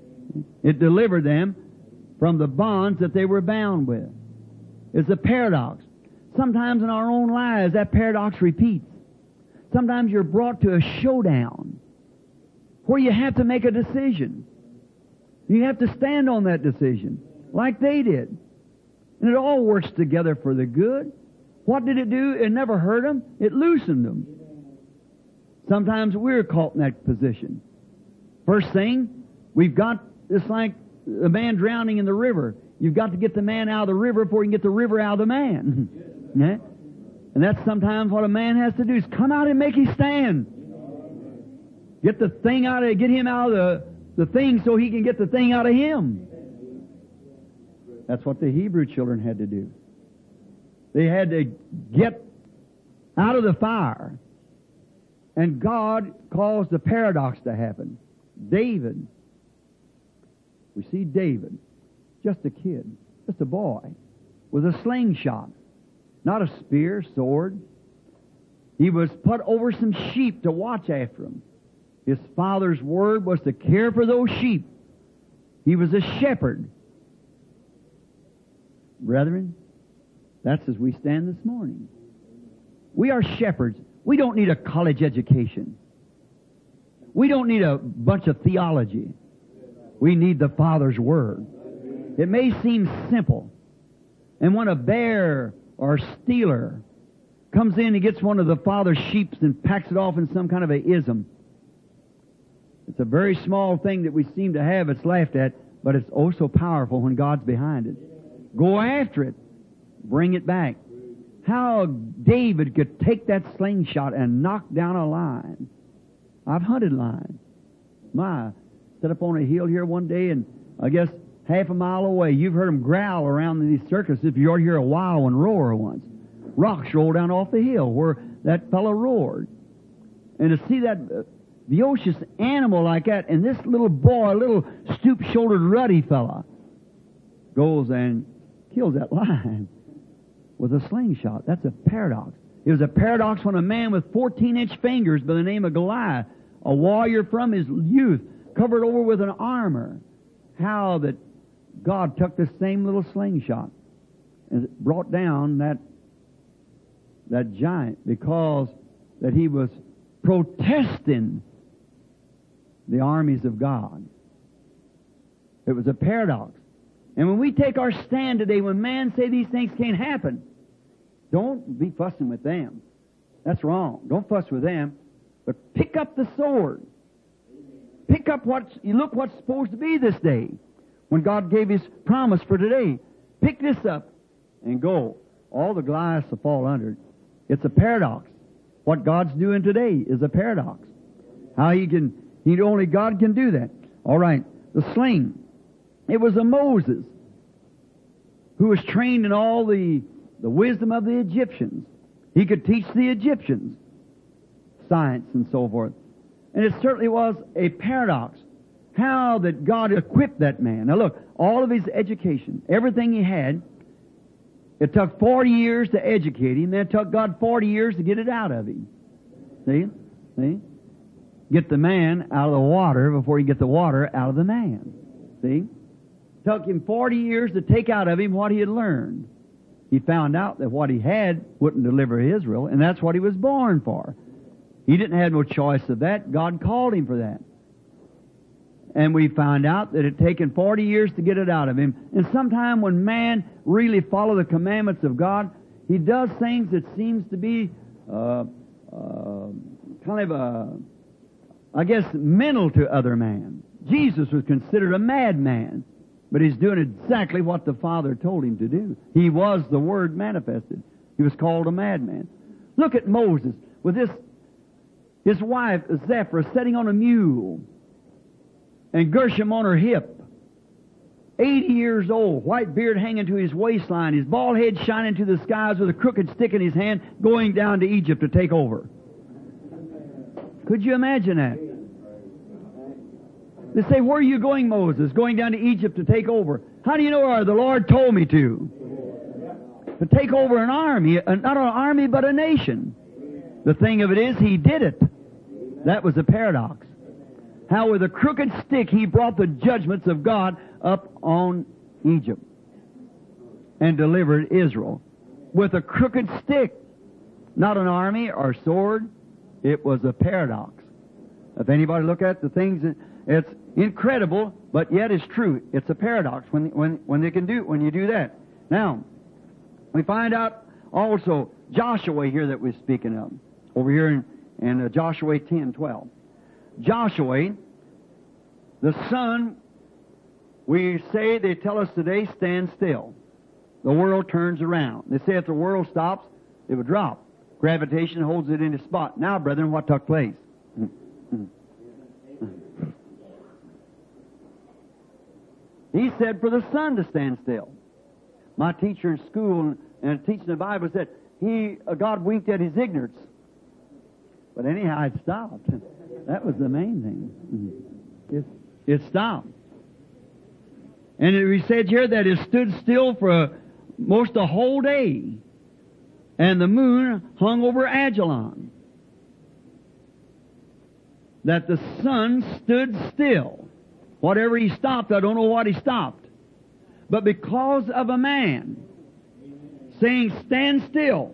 It delivered them from the bonds that they were bound with. It's a paradox. Sometimes in our own lives that paradox repeats. Sometimes you're brought to a showdown where you have to make a decision. You have to stand on that decision, like they did. And it all works together for the good. What did it do? It never hurt them. It loosened them. Sometimes we're caught in that position. First thing, we've got, it's like a man drowning in the river. You've got to get the man out of the river before you can get the river out of the man. Yeah? And that's sometimes what a man has to do, is come out and make his stand. Get the thing out of, get him out of the thing so he can get the thing out of him. That's what the Hebrew children had to do. They had to get out of the fire. And God caused a paradox to happen. David, we see David, just a kid, just a boy, with a slingshot. not a spear, sword. He was put over some sheep to watch after them. His father's word was to care for those sheep. He was a shepherd. Brethren, that's as we stand this morning. We are shepherds. We don't need a college education. We don't need a bunch of theology. We need the Father's Word. It may seem simple. And when a bear or a stealer comes in and gets one of the Father's sheep and packs it off in some kind of a ism, it's a very small thing that we seem to have. It's laughed at, but it's oh so powerful when God's behind it. Go after it. Bring it back. How David could take that slingshot and knock down a lion. I've hunted lions. Set up on a hill here one day, and I guess half a mile away, you've heard them growl around in these circuses if you ought to hear a wild one roar once. Rocks roll down off the hill where that fellow roared. And to see that ferocious animal like that, and this little boy, little stoop-shouldered ruddy fella, goes and kills that lion with a slingshot. That's a paradox. It was a paradox when a man with 14-inch fingers by the name of Goliath, a warrior from his youth, covered over with an armor, how that God took this same little slingshot and brought down that giant because that he was protesting the armies of God. It was a paradox. And when we take our stand today, when man say these things can't happen, don't be fussing with them. That's wrong. Don't fuss with them. But pick up the sword. Pick up look what's supposed to be this day. When God gave His promise for today. Pick this up and go. All the Goliaths will fall under it. It's a paradox. What God's doing today is a paradox. How only God can do that. All right. The sling. It was a Moses who was trained in all the wisdom of the Egyptians. He could teach the Egyptians science and so forth. And it certainly was a paradox how that God equipped that man. Now look, all of his education, everything he had, it took 40 years to educate him, then it took God 40 years to get it out of him. See? Get the man out of the water before you get the water out of the man. See? It took him 40 years to take out of him what he had learned. He found out that what he had wouldn't deliver Israel, and that's what he was born for. He didn't have no choice of that. God called him for that. And we found out that it had taken 40 years to get it out of him. And sometime when man really follows the commandments of God, he does things that seems to be mental to other man. Jesus was considered a madman, but he's doing exactly what the Father told him to do. He was the Word manifested. He was called a madman. Look at Moses with his wife Zipporah sitting on a mule and Gershom on her hip. 80 years old, white beard hanging to his waistline, his bald head shining to the skies with a crooked stick in his hand, going down to Egypt to take over. Could you imagine that? They say, where are you going, Moses? Going down to Egypt to take over. How do you know? The Lord told me to. To take over an army, not an army, but a nation. The thing of it is, he did it. That was a paradox. How with a crooked stick he brought the judgments of God up on Egypt and delivered Israel. With a crooked stick. Not an army or sword. It was a paradox. If anybody look at the things, it's incredible, but yet it's true. It's a paradox when they can do when you do that. Now, we find out also Joshua here that we're speaking of. Over here in Joshua 10:12. Joshua, the sun, they tell us today, stand still. The world turns around. They say if the world stops, it would drop. Gravitation holds it in its spot. Now, brethren, what took place? He said for the sun to stand still. My teacher in school and teaching the Bible said God winked at his ignorance. But anyhow, it stopped. That was the main thing. It stopped. And we said here that it stood still for most a whole day. and the moon hung over Ajalon. That the sun stood still. Whatever he stopped, I don't know what he stopped. But because of a man saying, stand still.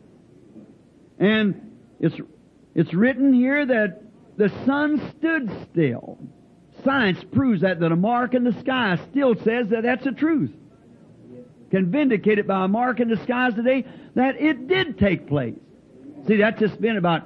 And it's written here that the sun stood still. Science proves that a mark in the sky still says that that's the truth. Can vindicate it by a mark in the skies today that it did take place. See, that's just been about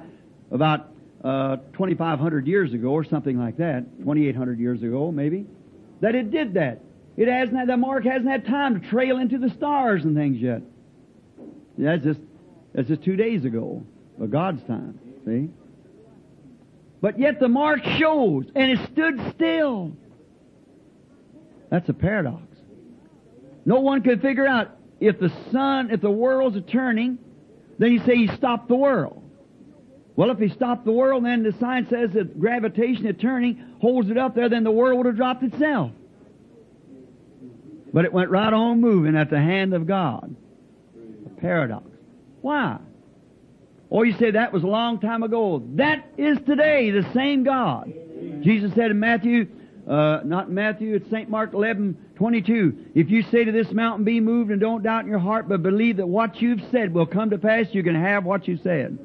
2,500 years ago or something like that, 2,800 years ago maybe, that it did that. It hasn't had, the mark hasn't had time to trail into the stars and things yet. That's just 2 days ago, of God's time, see? But yet the mark shows, and it stood still. That's a paradox. No one could figure out if the world's a turning, then you say he stopped the world. Well, if he stopped the world, then the science says that gravitation is turning, holds it up there, then the world would have dropped itself. But it went right on moving at the hand of God. A paradox. Why? Or you say that was a long time ago. That is today the same God. Jesus said in Matthew, not Matthew, it's St. Mark 11:22. If you say to this mountain, be moved, and don't doubt in your heart, but believe that what you've said will come to pass, you can have what you said.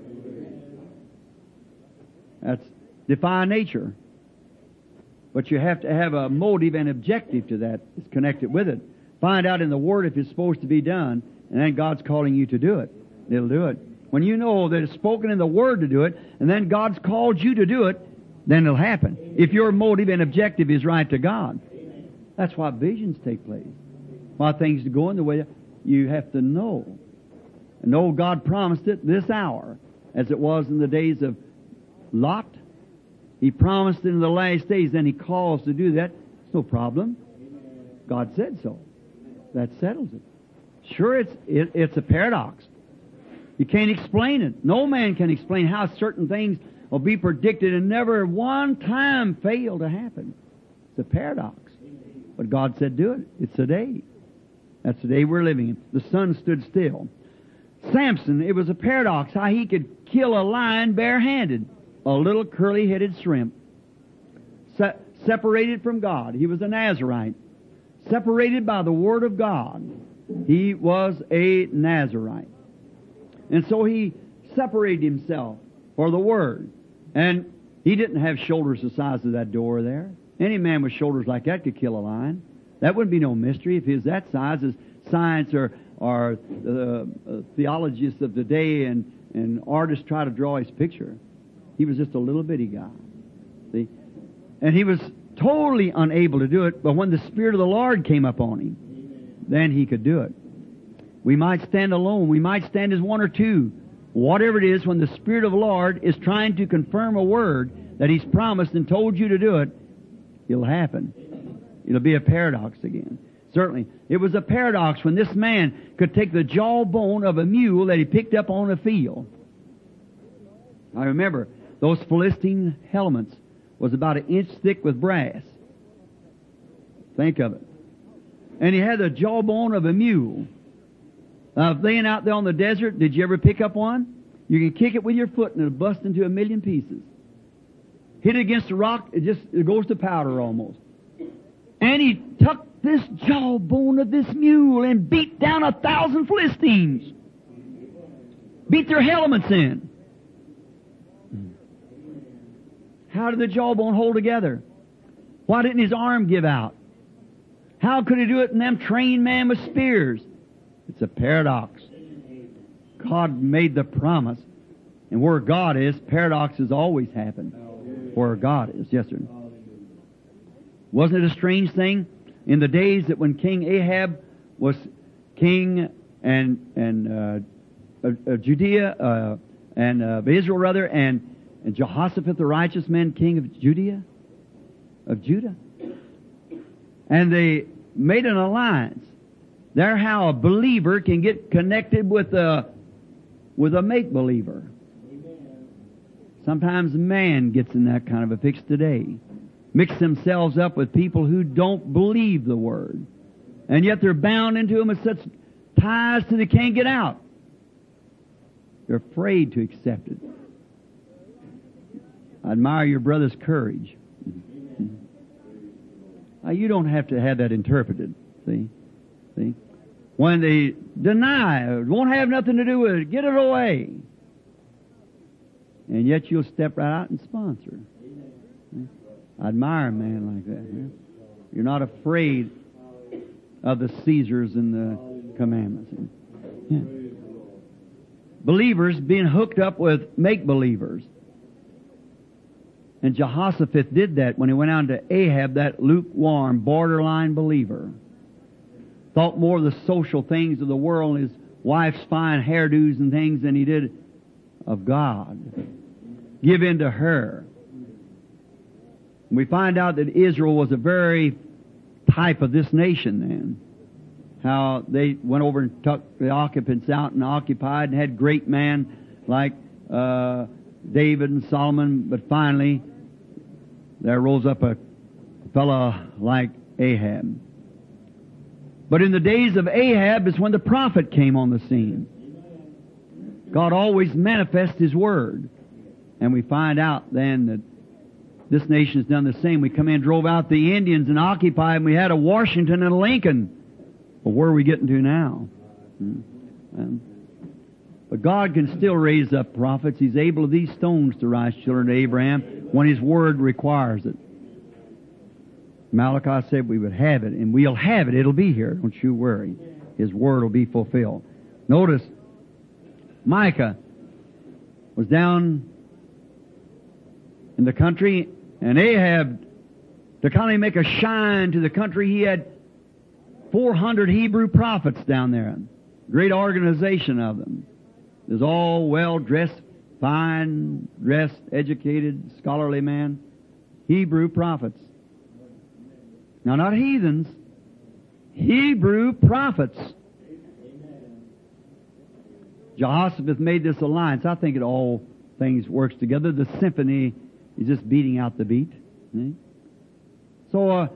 That's defy nature. But you have to have a motive and objective to that that's connected with it. Find out in the Word if it's supposed to be done, and then God's calling you to do it. It'll do it. When you know that it's spoken in the Word to do it, and then God's called you to do it, then it'll happen. If your motive and objective is right to God. That's why visions take place. Why things are going the way you have to know. And know God promised it this hour, as it was in the days of Lot. He promised it in the last days, then He calls to do that. It's no problem. God said so. That settles it. Sure, it's a paradox. You can't explain it. No man can explain how certain things will be predicted and never one time fail to happen. It's a paradox. But God said do it. It's a day. That's the day we're living in. The sun stood still. Samson, it was a paradox how he could kill a lion barehanded. A little curly-headed shrimp. Separated from God. He was a Nazarite. Separated by the Word of God. He was a Nazarite. And so he separated himself for the Word. And he didn't have shoulders the size of that door there. Any man with shoulders like that could kill a lion. That wouldn't be no mystery if he was that size, as science or theologists of the day and artists try to draw his picture. He was just a little bitty guy. See? And he was totally unable to do it, but when the Spirit of the Lord came upon him, then he could do it. We might stand alone. We might stand as one or two. Whatever it is, when the Spirit of the Lord is trying to confirm a word that He's promised and told you to do it, it'll happen. It'll be a paradox again. Certainly. It was a paradox when this man could take the jawbone of a mule that he picked up on a field. I remember those Philistine helmets was about an inch thick with brass. Think of it. And he had the jawbone of a mule. Laying out there on the desert, did you ever pick up one? You can kick it with your foot and it'll bust into a million pieces. Hit it against a rock, it goes to powder almost. And he took this jawbone of this mule and beat down 1,000 Philistines. Beat their helmets in. How did the jawbone hold together? Why didn't his arm give out? How could he do it in them trained men with spears? It's a paradox. God made the promise. And where God is, paradoxes always happen. Where God is. Yes, sir. Wasn't it a strange thing? In the days that when King Ahab was king of Judea, of Israel rather, and Jehoshaphat the righteous man, king of Judah. And they made an alliance. There how a believer can get connected with a make-believer. Sometimes man gets in that kind of a fix today. Mix themselves up with people who don't believe the Word. And yet they're bound into them with such ties that they can't get out. They're afraid to accept it. I admire your brother's courage. You don't have to have that interpreted. See? When they deny it, won't have nothing to do with it, get it away. And yet you'll step right out and sponsor. I admire a man like that. You're not afraid of the Caesars and the commandments. Yeah. Believers being hooked up with make-believers. And Jehoshaphat did that when he went out to Ahab, that lukewarm, borderline believer. Thought more of the social things of the world and his wife's fine hairdos and things than he did of God. Give in to her. We find out that Israel was a very type of this nation then. How they went over and took the occupants out and occupied and had great men like David and Solomon, but finally there rose up a fellow like Ahab. But in the days of Ahab is when the prophet came on the scene. God always manifests His Word. And we find out then that this nation's done the same. We come in, drove out the Indians and occupied, and we had a Washington and a Lincoln. But where are we getting to now? But God can still raise up prophets. He's able of these stones to rise children to Abraham when His Word requires it. Malachi said we would have it, and we'll have it. It'll be here. Don't you worry. His Word will be fulfilled. Notice, Micah was down in the country, and Ahab, to kind of make a shine to the country, he had 400 Hebrew prophets down there. Great organization of them. There's all well-dressed, fine-dressed, educated, scholarly men. Hebrew prophets. Now, not heathens. Hebrew prophets. Jehoshaphat made this alliance. I think it all things works together. The symphony is just beating out the beat. So,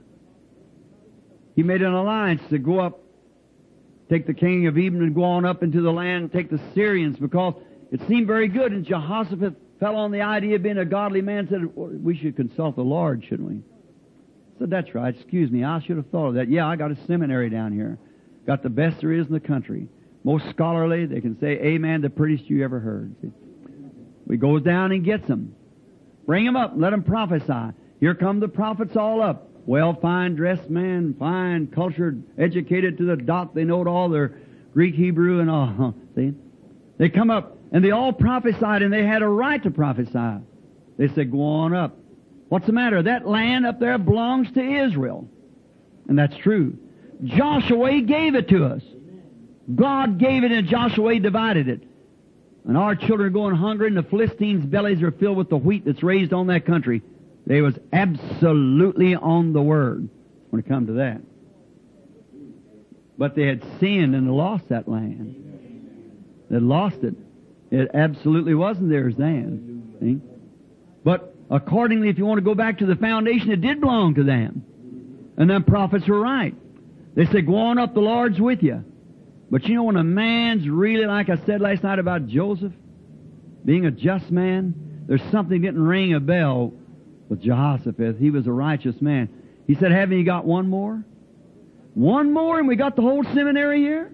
he made an alliance to go up, take the king of Edom and go on up into the land and take the Syrians, because it seemed very good. And Jehoshaphat fell on the idea of being a godly man and said, well, we should consult the Lord, shouldn't we? I said, that's right. Excuse me. I should have thought of that. Yeah, I got a seminary down here. Got the best there is in the country. Most scholarly. They can say, amen, the prettiest you ever heard. See? We goes down and gets them. Bring them up. Let them prophesy. Here come the prophets all up. Well, fine-dressed men, fine, cultured, educated to the dot. They know all their Greek, Hebrew, and all. See? They come up, and they all prophesied, and they had a right to prophesy. They said, go on up. What's the matter? That land up there belongs to Israel. And that's true. Joshua gave it to us. God gave it, and Joshua divided it. And our children are going hungry, and the Philistines' bellies are filled with the wheat that's raised on that country. They was absolutely on the Word when it come to that. But they had sinned and lost that land. They lost it. It absolutely wasn't theirs then. See? But accordingly, if you want to go back to the foundation, it did belong to them. And them prophets were right. They said, go on up, the Lord's with you. But you know, when a man's really, like I said last night about Joseph, being a just man, there's something that didn't ring a bell with Jehoshaphat. He was a righteous man. He said, haven't you got one more? One more and we got the whole seminary here?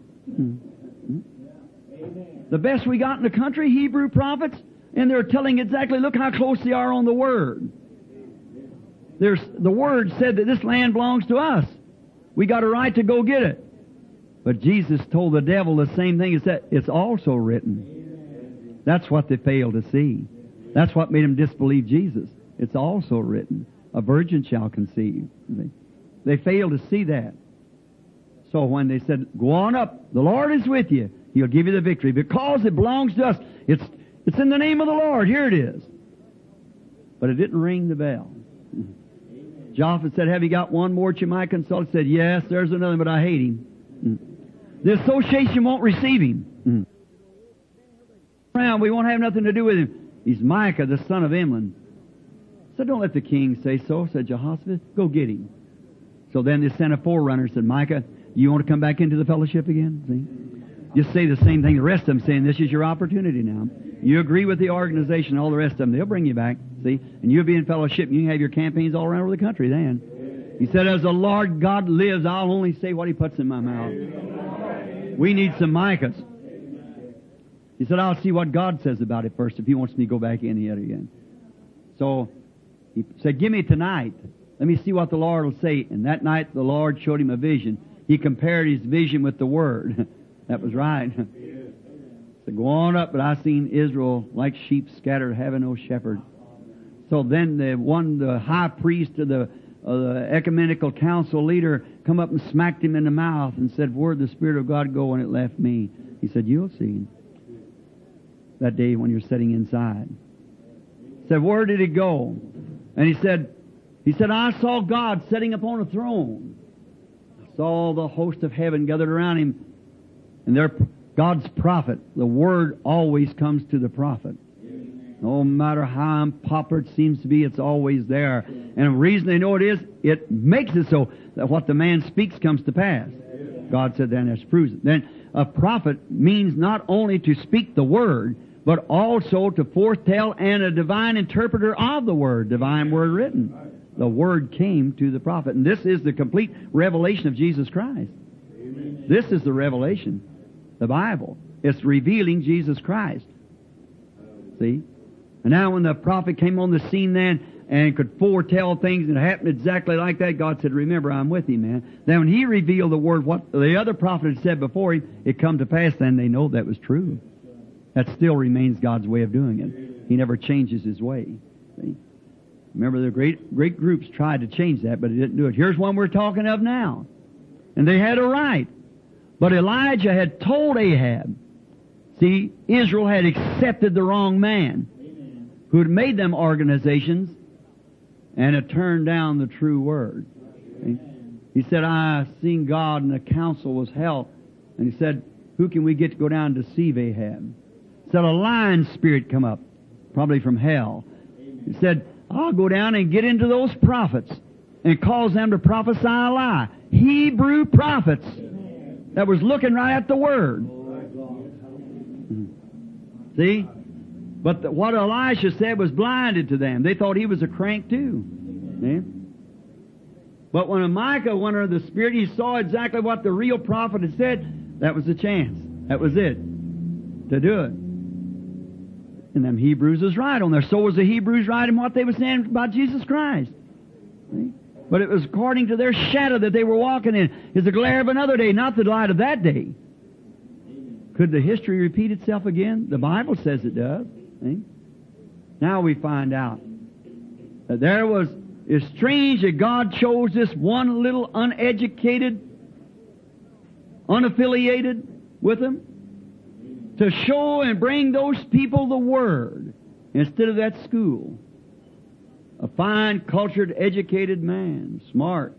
The best we got in the country, Hebrew prophets, and they're telling exactly, look how close they are on the Word. The Word said that this land belongs to us. We got a right to go get it. But Jesus told the devil the same thing. He said, it's also written. That's what they failed to see. That's what made them disbelieve Jesus. It's also written, a virgin shall conceive. They failed to see that. So when they said, go on up, the Lord is with you. He'll give you the victory. Because it belongs to us. It's in the name of the Lord. Here it is. But it didn't ring the bell. Jehoshaphat said, have you got one more that you might consult? He said, yes, there's another, but I hate him. The association won't receive him. We won't have nothing to do with him. He's Micah, the son of Imlan. So don't let the king say so, said Jehoshaphat. Go get him. So then they sent a forerunner and said, Micah, you want to come back into the fellowship again? See? Just say the same thing the rest of them saying, this is your opportunity now. You agree with the organization, all the rest of them, they'll bring you back, see? And you'll be in fellowship, and you can have your campaigns all around the country then. He said, as the Lord God lives, I'll only say what He puts in my mouth. We need some Micahs. He said, I'll see what God says about it first if He wants me to go back in yet again. So he said, give me tonight. Let me see what the Lord will say. And that night the Lord showed him a vision. He compared his vision with the Word. That was right. So go on up, but I seen Israel like sheep scattered, having no shepherd. So then the high priest of the ecumenical council leader come up and smacked him in the mouth and said, where'd the Spirit of God go when it left me? He said, you'll see that day when you're sitting inside. He said, where did it go? And he said, I saw God sitting upon a throne. I saw the host of heaven gathered around Him. And they're God's prophet. The Word always comes to the prophet. No matter how unpopular it seems to be, it's always there. And the reason they know it is, it makes it so that what the man speaks comes to pass. God said then, that proves it. Then a prophet means not only to speak the Word, but also to foretell and a divine interpreter of the Word, divine Word written. The Word came to the prophet. And this is the complete revelation of Jesus Christ. Amen. This is the revelation. The Bible. It's revealing Jesus Christ. See? And now when the prophet came on the scene then and could foretell things and it happened exactly like that, God said, remember, I'm with you, man. Then when He revealed the Word, what the other prophet had said before Him, it come to pass, then they know that was true. That still remains God's way of doing it. He never changes His way. See? Remember, the great groups tried to change that, but He didn't do it. Here's one we're talking of now. And they had a right. But Elijah had told Ahab, see, Israel had accepted the wrong man who had made them organizations and had turned down the true Word. See? He said, I seen God and the council was held. And he said, who can we get to go down and deceive Ahab? He said, a lying spirit come up, probably from hell. He said, I'll go down and get into those prophets and cause them to prophesy a lie. Hebrew prophets that was looking right at the Word. See? But what Elisha said was blinded to them. They thought he was a crank too. See? But when Micah went under the Spirit, he saw exactly what the real prophet had said. That was the chance. That was it. To do it. And them Hebrews was right on there. So was the Hebrews right in what they were saying about Jesus Christ. See? But it was according to their shadow that they were walking in. It's the glare of another day, not the light of that day. Could the history repeat itself again? The Bible says it does. See? Now we find out that it's strange that God chose this one little uneducated, unaffiliated with them to show and bring those people the Word instead of that school. A fine, cultured, educated man, smart.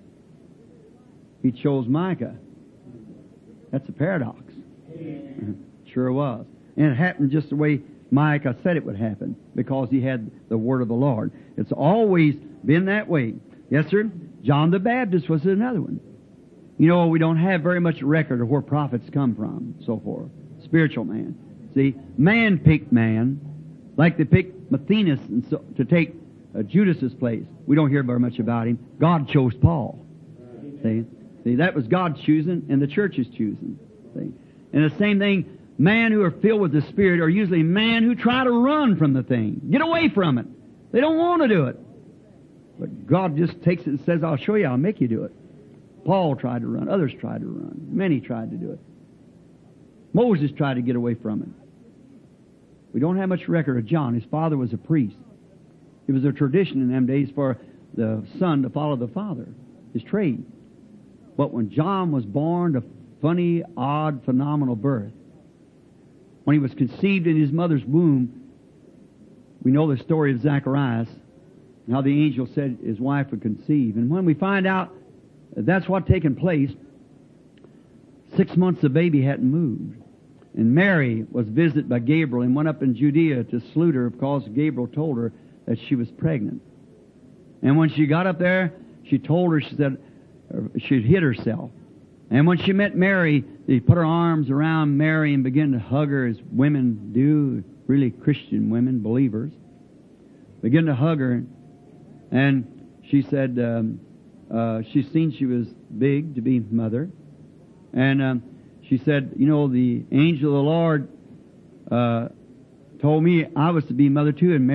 He chose Micah. That's a paradox. Sure was. And it happened just the way Micah said it would happen, because he had the Word of the Lord. It's always been that way. Yes, sir? John the Baptist was another one. You know, we don't have very much record of where prophets come from, so forth. Spiritual man. See, man picked man, like they picked Matthias and so, to take Judas's place. We don't hear very much about him. God chose Paul. See, that was God's choosing, and the church's choosing. See, and the same thing. Men who are filled with the Spirit are usually men who try to run from the thing, get away from it. They don't want to do it, but God just takes it and says, "I'll show you. I'll make you do it." Paul tried to run. Others tried to run. Many tried to do it. Moses tried to get away from it. We don't have much record of John. His father was a priest. It was a tradition in them days for the son to follow the father, his trade. But when John was born to funny, odd, phenomenal birth, when he was conceived in his mother's womb, we know the story of Zacharias and how the angel said his wife would conceive. And when we find out that that's what taken place, 6 months the baby hadn't moved. And Mary was visited by Gabriel and went up in Judea to salute her because Gabriel told her that she was pregnant. And when she got up there, she told her, she said, she'd hid herself. And when she met Mary, they put her arms around Mary and began to hug her as women do, really Christian women, believers. Began to hug her. And she said she's seen she was big to be mother. And she said, you know, the angel of the Lord told me I was to be mother too. And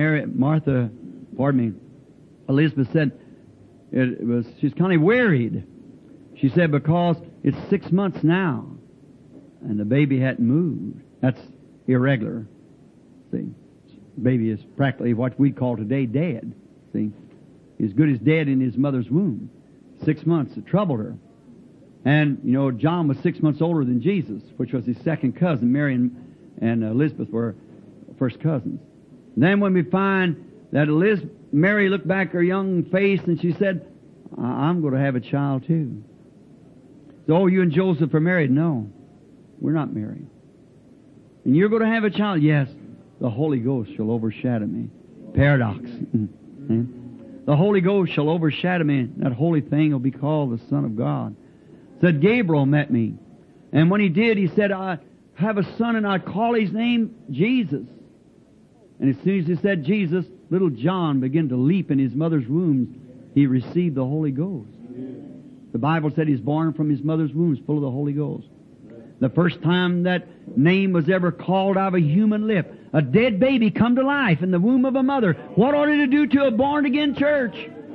Elizabeth said she's kind of worried. She said because it's 6 months now and the baby hadn't moved. That's irregular. See, baby is practically what we call today dead. See, as good as dead in his mother's womb. 6 months, it troubled her. And, you know, John was 6 months older than Jesus, which was his second cousin. Mary and Elizabeth were first cousins. And then when we find that Mary looked back her young face and she said, I'm going to have a child too. So, you and Joseph are married? No, we're not married. And you're going to have a child? Yes. The Holy Ghost shall overshadow me. Paradox. The Holy Ghost shall overshadow me. That holy thing will be called the Son of God. Said Gabriel met me. And when he did, he said, I have a son and I call his name Jesus. And as soon as he said Jesus, little John began to leap in his mother's womb. He received the Holy Ghost. The Bible said he's born from his mother's womb, full of the Holy Ghost. The first time that name was ever called out of a human lip, a dead baby come to life in the womb of a mother. What ought it to do to a born-again church?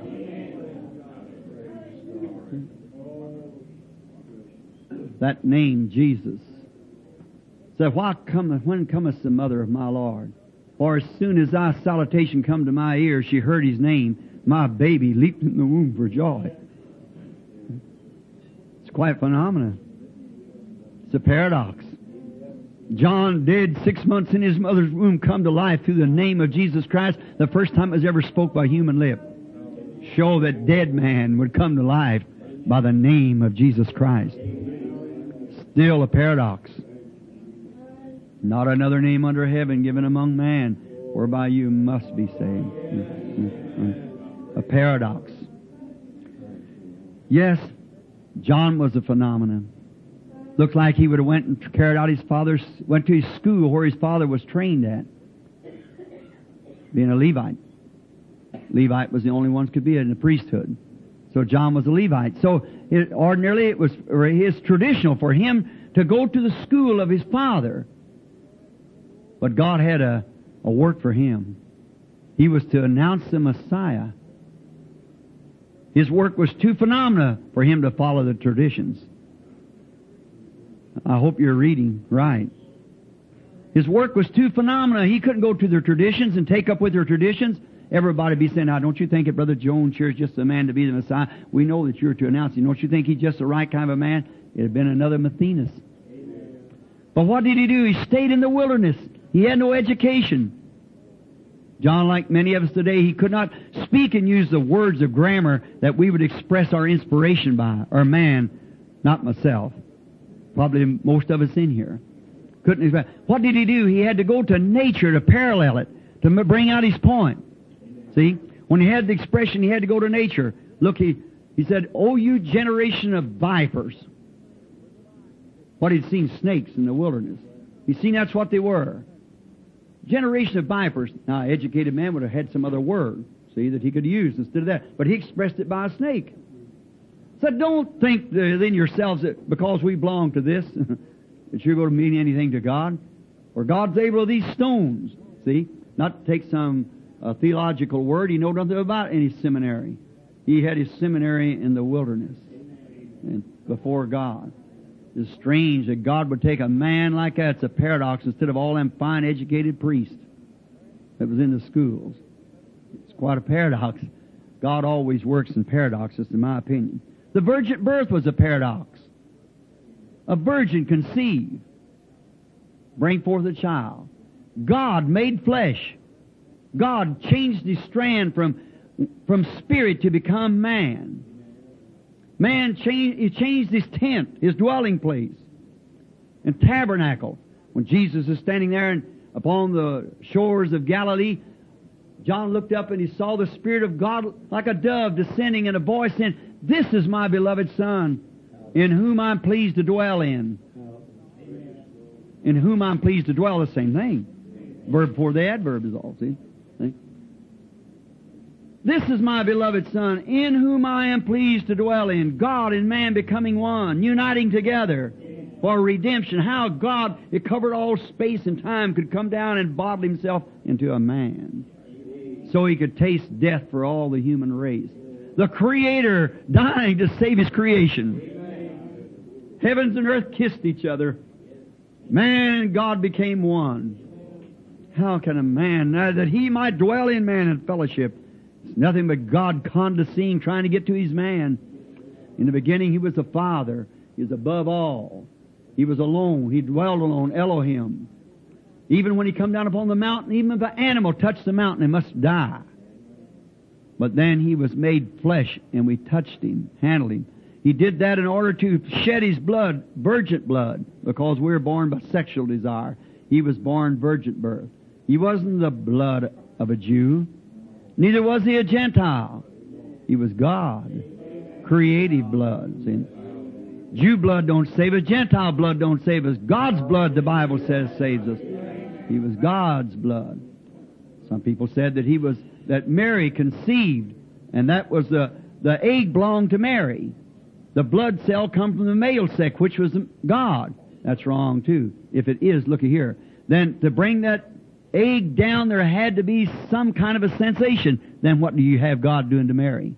That name, Jesus. So when cometh the mother of my Lord? For as soon as thy salutation come to my ear, she heard his name, my baby leaped in the womb for joy. It's quite a phenomenon. It's a paradox. John did 6 months in his mother's womb come to life through the name of Jesus Christ, the first time it was ever spoke by human lip. Show that dead man would come to life by the name of Jesus Christ. Still a paradox. Not another name under heaven given among man whereby you must be saved. A paradox. Yes, John was a phenomenon. Looked like he would have went and carried out went to his school where his father was trained at, being a Levite. Levite was the only one who could be in the priesthood. So John was a Levite. So ordinarily it was his traditional for him to go to the school of his father. But God had a work for him. He was to announce the Messiah. His work was too phenomena for him to follow the traditions. I hope you're reading right. His work was too phenomena. He couldn't go to their traditions and take up with their traditions. Everybody be saying, now, don't you think that Brother Jones here is just the man to be the Messiah? We know that you're to announce him. Don't you think he's just the right kind of a man? It had been another Matthias. Amen. But what did he do? He stayed in the wilderness. He had no education. John, like many of us today, he could not speak and use the words of grammar that we would express our inspiration by, or man, not myself. Probably most of us in here. Couldn't express. What did he do? He had to go to nature to parallel it, to bring out his point. See? When he had the expression, he had to go to nature. Look, he said, "O you generation of vipers." What he'd seen snakes in the wilderness. He'd seen that's what they were. Generation of vipers. Now, an educated man would have had some other word, see, that he could use instead of that. But he expressed it by a snake. So don't think within yourselves that because we belong to this, that you're going to mean anything to God. For God's able to these stones, see, not to take some theological word. He knew nothing about any seminary. He had his seminary in the wilderness and before God. It's strange that God would take a man like that. It's a paradox instead of all them fine educated priests that was in the schools. It's quite a paradox. God always works in paradoxes, in my opinion. The virgin birth was a paradox. A virgin conceived, bring forth a child. God made flesh. God changed his strand from spirit to become man. Man changed his tent, his dwelling place, and tabernacle. When Jesus is standing there upon the shores of Galilee, John looked up and he saw the Spirit of God like a dove descending and a voice saying, "This is my beloved Son, In whom I'm pleased to dwell in. In whom I'm pleased to dwell, the same thing. Verb before the adverb is all, see? This is my beloved Son, in whom I am pleased to dwell in. God and man becoming one, uniting together for redemption. How God, it covered all space and time, could come down and bottle Himself into a man so He could taste death for all the human race. The Creator dying to save His creation. Heavens and earth kissed each other. Man and God became one. How can a man, that He might dwell in man in fellowship? It's nothing but God condescending, trying to get to His man. In the beginning He was the Father. He was above all. He was alone. He dwelled alone, Elohim. Even when He come down upon the mountain, even if an animal touched the mountain, it must die. But then He was made flesh, and we touched Him, handled Him. He did that in order to shed His blood, virgin blood, because we were born by sexual desire. He was born virgin birth. He wasn't the blood of a Jew. Neither was He a Gentile. He was God. Creative blood. See? Jew blood don't save us. Gentile blood don't save us. God's blood, the Bible says, saves us. He was God's blood. Some people said that Mary conceived, and that was the egg belonged to Mary. The blood cell come from the male sex, which was God. That's wrong too. If it is, looky here. Then to bring that egg down, there had to be some kind of a sensation. Then what do you have God doing to Mary?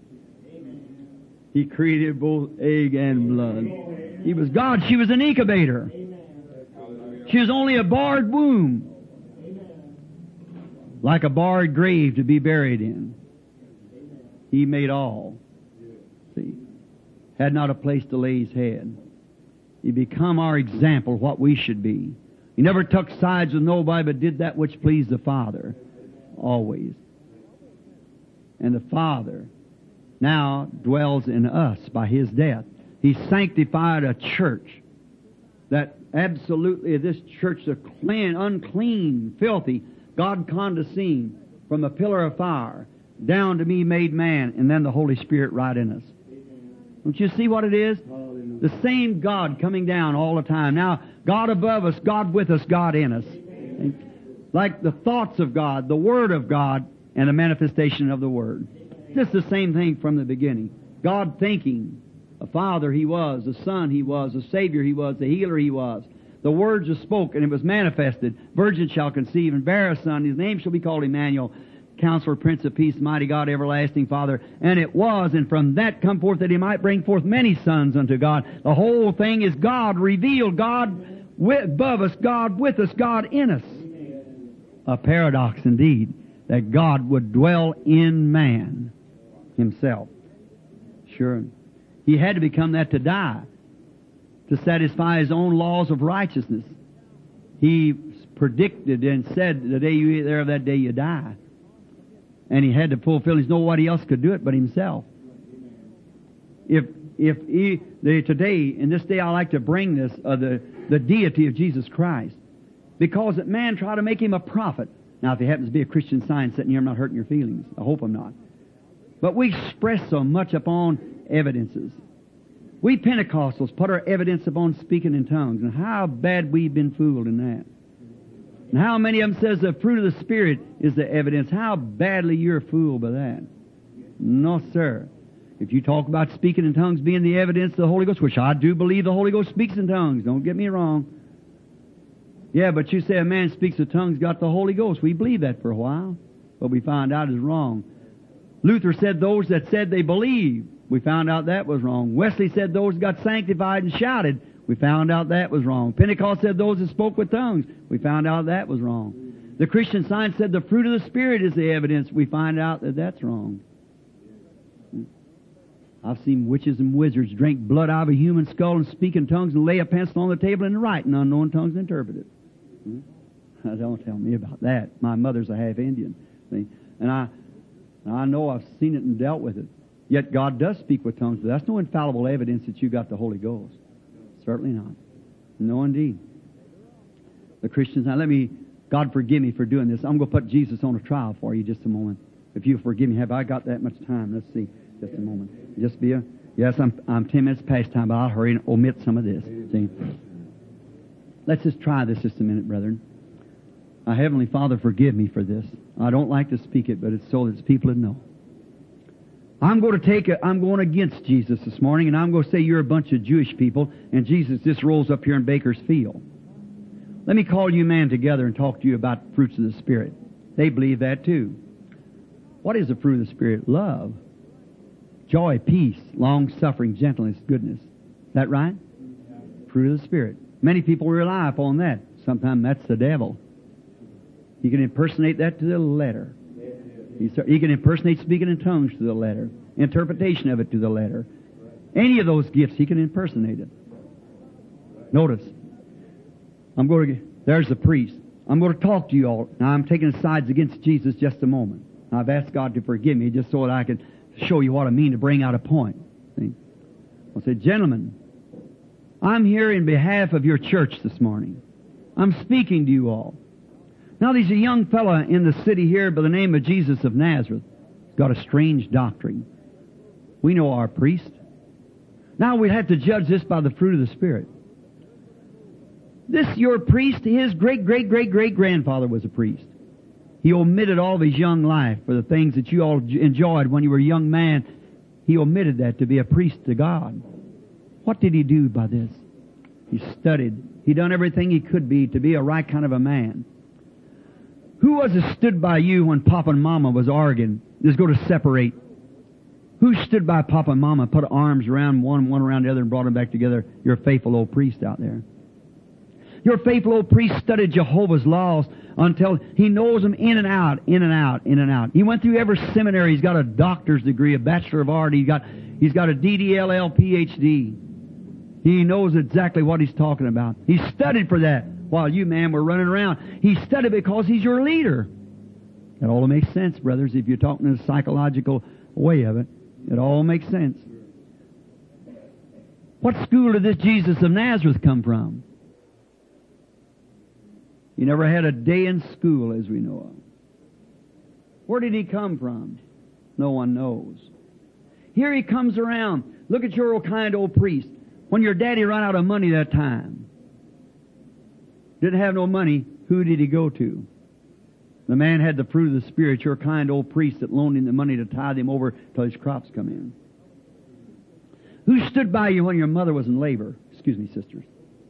He created both egg and blood. He was God. She was an incubator. She was only a barred womb. Like a barred grave to be buried in. He made all. See? Had not a place to lay His head. He become our example, what we should be. He never took sides with nobody, but did that which pleased the Father. Always. And the Father now dwells in us by His death. He sanctified a church that absolutely, this church, the unclean, filthy, God condescending from a pillar of fire down to me made man, and then the Holy Spirit right in us. Don't you see what it is? The same God coming down all the time. Now, God above us, God with us, God in us. Like the thoughts of God, the Word of God, and the manifestation of the Word. Just the same thing from the beginning. God thinking. A Father He was, a Son He was, a Savior He was, a Healer He was. The words are spoken, and it was manifested. Virgin shall conceive and bear a son. His name shall be called Emmanuel. Counselor, Prince of Peace, Mighty God, Everlasting Father. And it was, and from that come forth that He might bring forth many sons unto God. The whole thing is God revealed, God above us, God with us, God in us. A paradox indeed, that God would dwell in man Himself. Sure. He had to become that to die, to satisfy His own laws of righteousness. He predicted and said, the day you eat thereof, that day you die. And He had to fulfill. There's nobody else could do it but Himself. Today, in this day, I like to bring this, the deity of Jesus Christ. Because that man tried to make Him a prophet. Now, if he happens to be a Christian Science sitting here, I'm not hurting your feelings. I hope I'm not. But we express so much upon evidences. We Pentecostals put our evidence upon speaking in tongues. And how bad we've been fooled in that. And how many of them says the fruit of the Spirit is the evidence. How badly you're fooled by that. No, sir. If you talk about speaking in tongues being the evidence of the Holy Ghost, which I do believe the Holy Ghost speaks in tongues, don't get me wrong. Yeah, but you say a man speaks in tongues got the Holy Ghost. We believed that for a while, but we found out it's wrong. Luther said those that said they believed. We found out that was wrong. Wesley said those got sanctified and shouted. We found out that was wrong. Pentecost said those that spoke with tongues. We found out that was wrong. The Christian Science said the fruit of the Spirit is the evidence. We find out that that's wrong. I've seen witches and wizards drink blood out of a human skull and speak in tongues and lay a pencil on the table and write in unknown tongues and interpret it. Don't tell me about that. My mother's a half Indian. See? And I know I've seen it and dealt with it. Yet God does speak with tongues, but that's no infallible evidence that you got the Holy Ghost. Certainly not. No, indeed. The Christians, now God forgive me for doing this. I'm going to put Jesus on a trial for you just a moment. If you forgive me, have I got that much time? Let's see. Just a moment. Yes, I'm 10 minutes past time, but I'll hurry and omit some of this. See? Let's just try this just a minute, brethren. Heavenly Father, forgive me for this. I don't like to speak it, but it's so that people would know. I'm going against Jesus this morning, and I'm going to say you're a bunch of Jewish people, and Jesus just rolls up here in Bakersfield. Let me call you man together and talk to you about fruits of the Spirit. They believe that too. What is the fruit of the Spirit? Love, joy, peace, long-suffering, gentleness, goodness. Is that right? Fruit of the Spirit. Many people rely upon that. Sometimes that's the devil. He can impersonate that to the letter. He can impersonate speaking in tongues to the letter. Interpretation of it to the letter. Any of those gifts, he can impersonate it. Notice. There's the priest. I'm going to talk to you all. Now I'm taking sides against Jesus just a moment. I've asked God to forgive me just so that I can show you what I mean to bring out a point. See? I'll say, gentlemen, I'm here in behalf of your church this morning. I'm speaking to you all. Now there's a young fella in the city here by the name of Jesus of Nazareth. He's got a strange doctrine. We know our priest. Now we'd have to judge this by the fruit of the Spirit. This your priest, his great-great-great-great-grandfather was a priest. He omitted all of his young life for the things that you all enjoyed when you were a young man. He omitted that to be a priest to God. What did he do by this? He studied. He done everything he could be to be a right kind of a man. Who was it stood by you when Papa and Mama was arguing? Just going to separate. Who stood by Papa and Mama, put arms around one around the other, and brought them back together? Your faithful old priest out there. Your faithful old priest studied Jehovah's laws until he knows them in and out, in and out, in and out. He went through every seminary. He's got a doctor's degree, a Bachelor of Art. He's got a DDLL PhD. He knows exactly what he's talking about. He studied for that while you, man, were running around. He studied because he's your leader. It all makes sense, brothers, if you're talking in a psychological way of it. It all makes sense. What school did this Jesus of Nazareth come from? He never had a day in school, as we know of. Where did he come from? No one knows. Here he comes around. Look at your kind old priest. When your daddy ran out of money that time, didn't have no money, who did he go to? The man had the fruit of the Spirit, your kind old priest that loaned him the money to tithe him over till his crops come in. Who stood by you when your mother was in labor? Excuse me, sisters.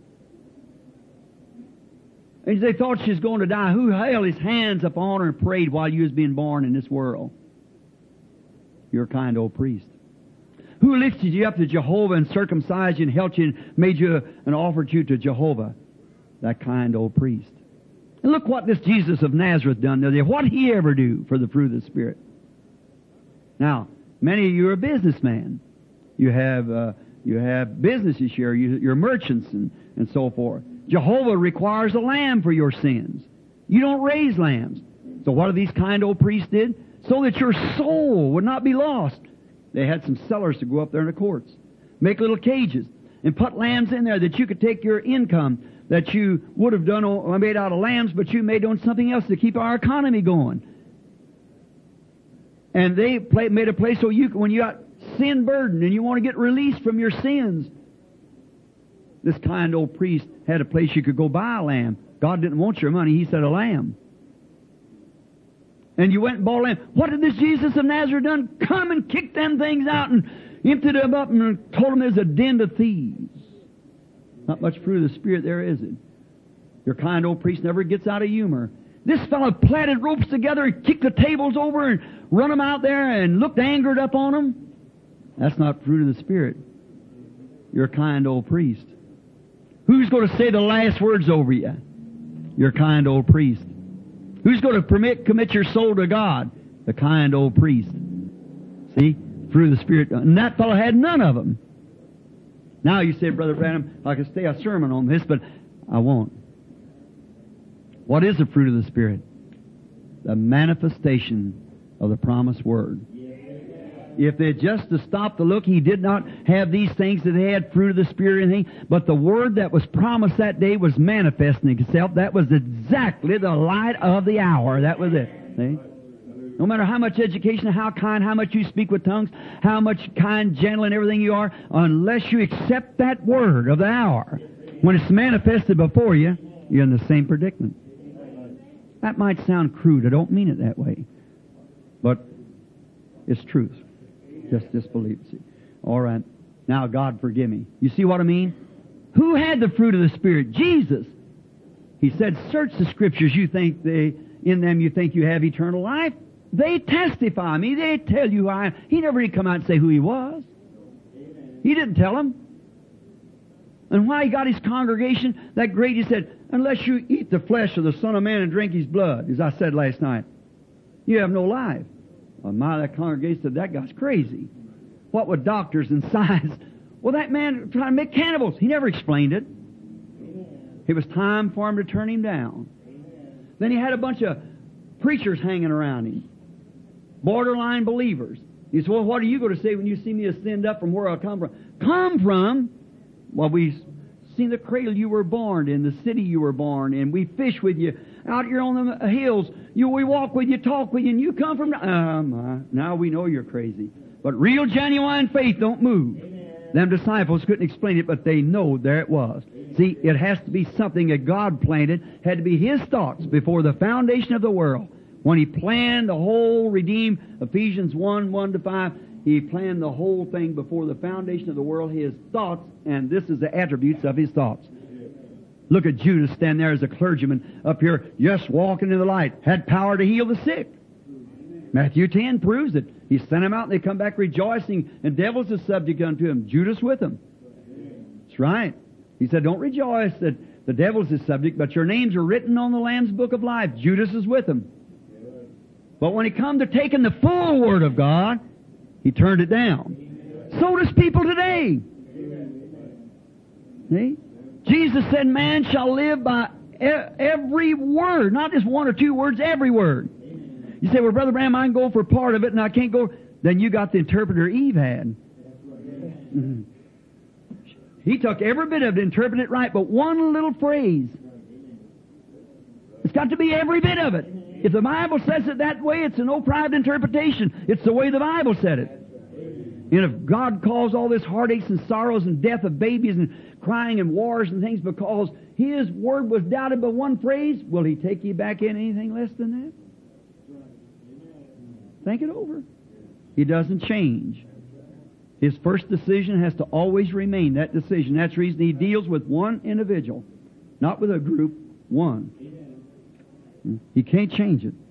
And they thought she was going to die. Who held his hands upon her and prayed while you was being born in this world? Your kind old priest. Who lifted you up to Jehovah and circumcised you and helped you and made you and offered you to Jehovah? That kind old priest. And look what this Jesus of Nazareth done there. What did he ever do for the fruit of the Spirit? Now, many of you are businessmen. You have businesses here. You're merchants and so forth. Jehovah requires a lamb for your sins. You don't raise lambs. So what do these kind old priests did? So that your soul would not be lost. They had some sellers to go up there in the courts, make little cages, and put lambs in there that you could take your income that you would have done made out of lambs, but you made on something else to keep our economy going. And they made a place so when you got sin burden and you want to get released from your sins, this kind old priest had a place you could go buy a lamb. God didn't want your money. He said a lamb. And you went and bought a lamb. What did this Jesus of Nazareth done? Come and kick them things out and emptied them up and told them there's a den of thieves. Not much fruit of the Spirit there, is it? Your kind old priest never gets out of humor. This fellow plaited ropes together and kicked the tables over and run them out there and looked angered up on them. That's not fruit of the Spirit. Your kind old priest. Who's going to say the last words over you? Your kind old priest. Who's going to commit your soul to God? The kind old priest. See? Fruit of the Spirit. And that fellow had none of them. Now you say, Brother Branham, I could stay a sermon on this, but I won't. What is the fruit of the Spirit? The manifestation of the promised Word. If they just to stop to look, he did not have these things that they had, fruit of the Spirit or anything, but the Word that was promised that day was manifesting itself. That was exactly the light of the hour. That was it. See? No matter how much education, how kind, how much you speak with tongues, how much kind, gentle, and everything you are, unless you accept that word of the hour, when it's manifested before you, you're in the same predicament. That might sound crude. I don't mean it that way. But it's truth. Just disbelieve it. See. All right. Now, God, forgive me. You see what I mean? Who had the fruit of the Spirit? Jesus. He said, search the Scriptures. You think in them you think you have eternal life. They testify me. They tell you who I am. He never did come out and say who He was. He didn't tell them. And why He got His congregation that great, He said, unless you eat the flesh of the Son of Man and drink His blood, as I said last night, you have no life. Well, that congregation said, that guy's crazy. What with doctors and science? Well, that man trying to make cannibals. He never explained it. It was time for him to turn him down. Then he had a bunch of preachers hanging around him. Borderline believers. He said, well, what are you going to say when you see me ascend up from where I come from? Come from? Well, we've seen the cradle you were born in, the city you were born in. We fish with you out here on the hills. We walk with you, talk with you, and you come from... now we know you're crazy. But real, genuine faith don't move. Them disciples couldn't explain it, but they know there it was. See, it has to be something that God planted, had to be His thoughts before the foundation of the world. When He planned the whole redeem, Ephesians 1:1-5, He planned the whole thing before the foundation of the world, His thoughts, and this is the attributes of His thoughts. Look at Judas stand there as a clergyman up here, just walking in the light, had power to heal the sick. Matthew 10 proves it. He sent them out and they come back rejoicing, and devils are subject unto him. Judas with them. That's right. He said, don't rejoice that the devils is subject, but your names are written on the Lamb's book of life. Judas is with them. But when he come to taking the full Word of God, he turned it down. So does people today. See? Jesus said, man shall live by every word, not just one or two words, every word. You say, well, Brother Branham, I can go for part of it and I can't go. Then you got the interpreter Eve had. Mm-hmm. He took every bit of it, interpreted it right, but one little phrase. It's got to be every bit of it. If the Bible says it that way, it's no private interpretation. It's the way the Bible said it. And if God caused all this heartaches and sorrows and death of babies and crying and wars and things because His Word was doubted by one phrase, will He take you back in anything less than that? Think it over. He doesn't change. His first decision has to always remain that decision. That's the reason He deals with one individual, not with a group, one. He can't change it.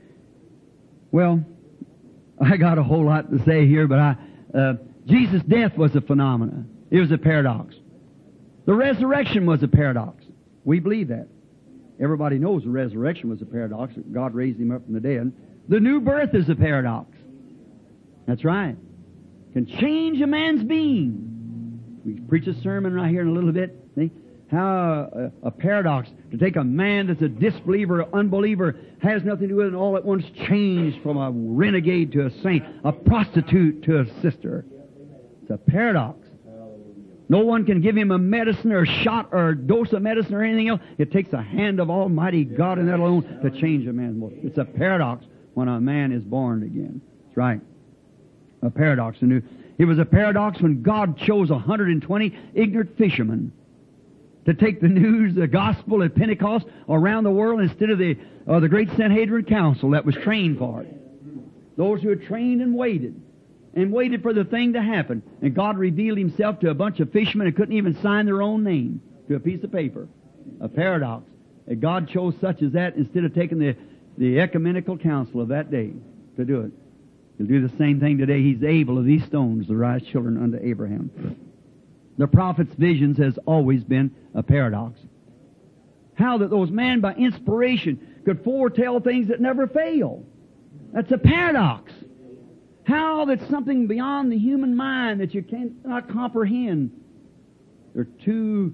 Well, I got a whole lot to say here, but Jesus' death was a phenomenon. It was a paradox. The resurrection was a paradox. We believe that. Everybody knows the resurrection was a paradox. God raised Him up from the dead. The new birth is a paradox. That's right. Can change a man's being. We preach a sermon right here in a little bit. See how a paradox to take a man that's a disbeliever, unbeliever, has nothing to do with it, and all at once changed from a renegade to a saint, a prostitute to a sister. It's a paradox. No one can give him a medicine or a shot or a dose of medicine or anything else. It takes the hand of Almighty God and that alone to change a man's life. It's a paradox when a man is born again. That's right. A paradox. It was a paradox when God chose 120 ignorant fishermen to take the news, the gospel at Pentecost around the world instead of the great Sanhedrin Council that was trained for it. Those who had trained and waited for the thing to happen. And God revealed Himself to a bunch of fishermen who couldn't even sign their own name to a piece of paper. A paradox. And God chose such as that instead of taking the ecumenical council of that day to do it. He'll do the same thing today. He's able of these stones to rise children unto Abraham. The prophet's visions has always been a paradox. How that those men by inspiration could foretell things that never fail. That's a paradox. How that something beyond the human mind that you cannot comprehend. There are two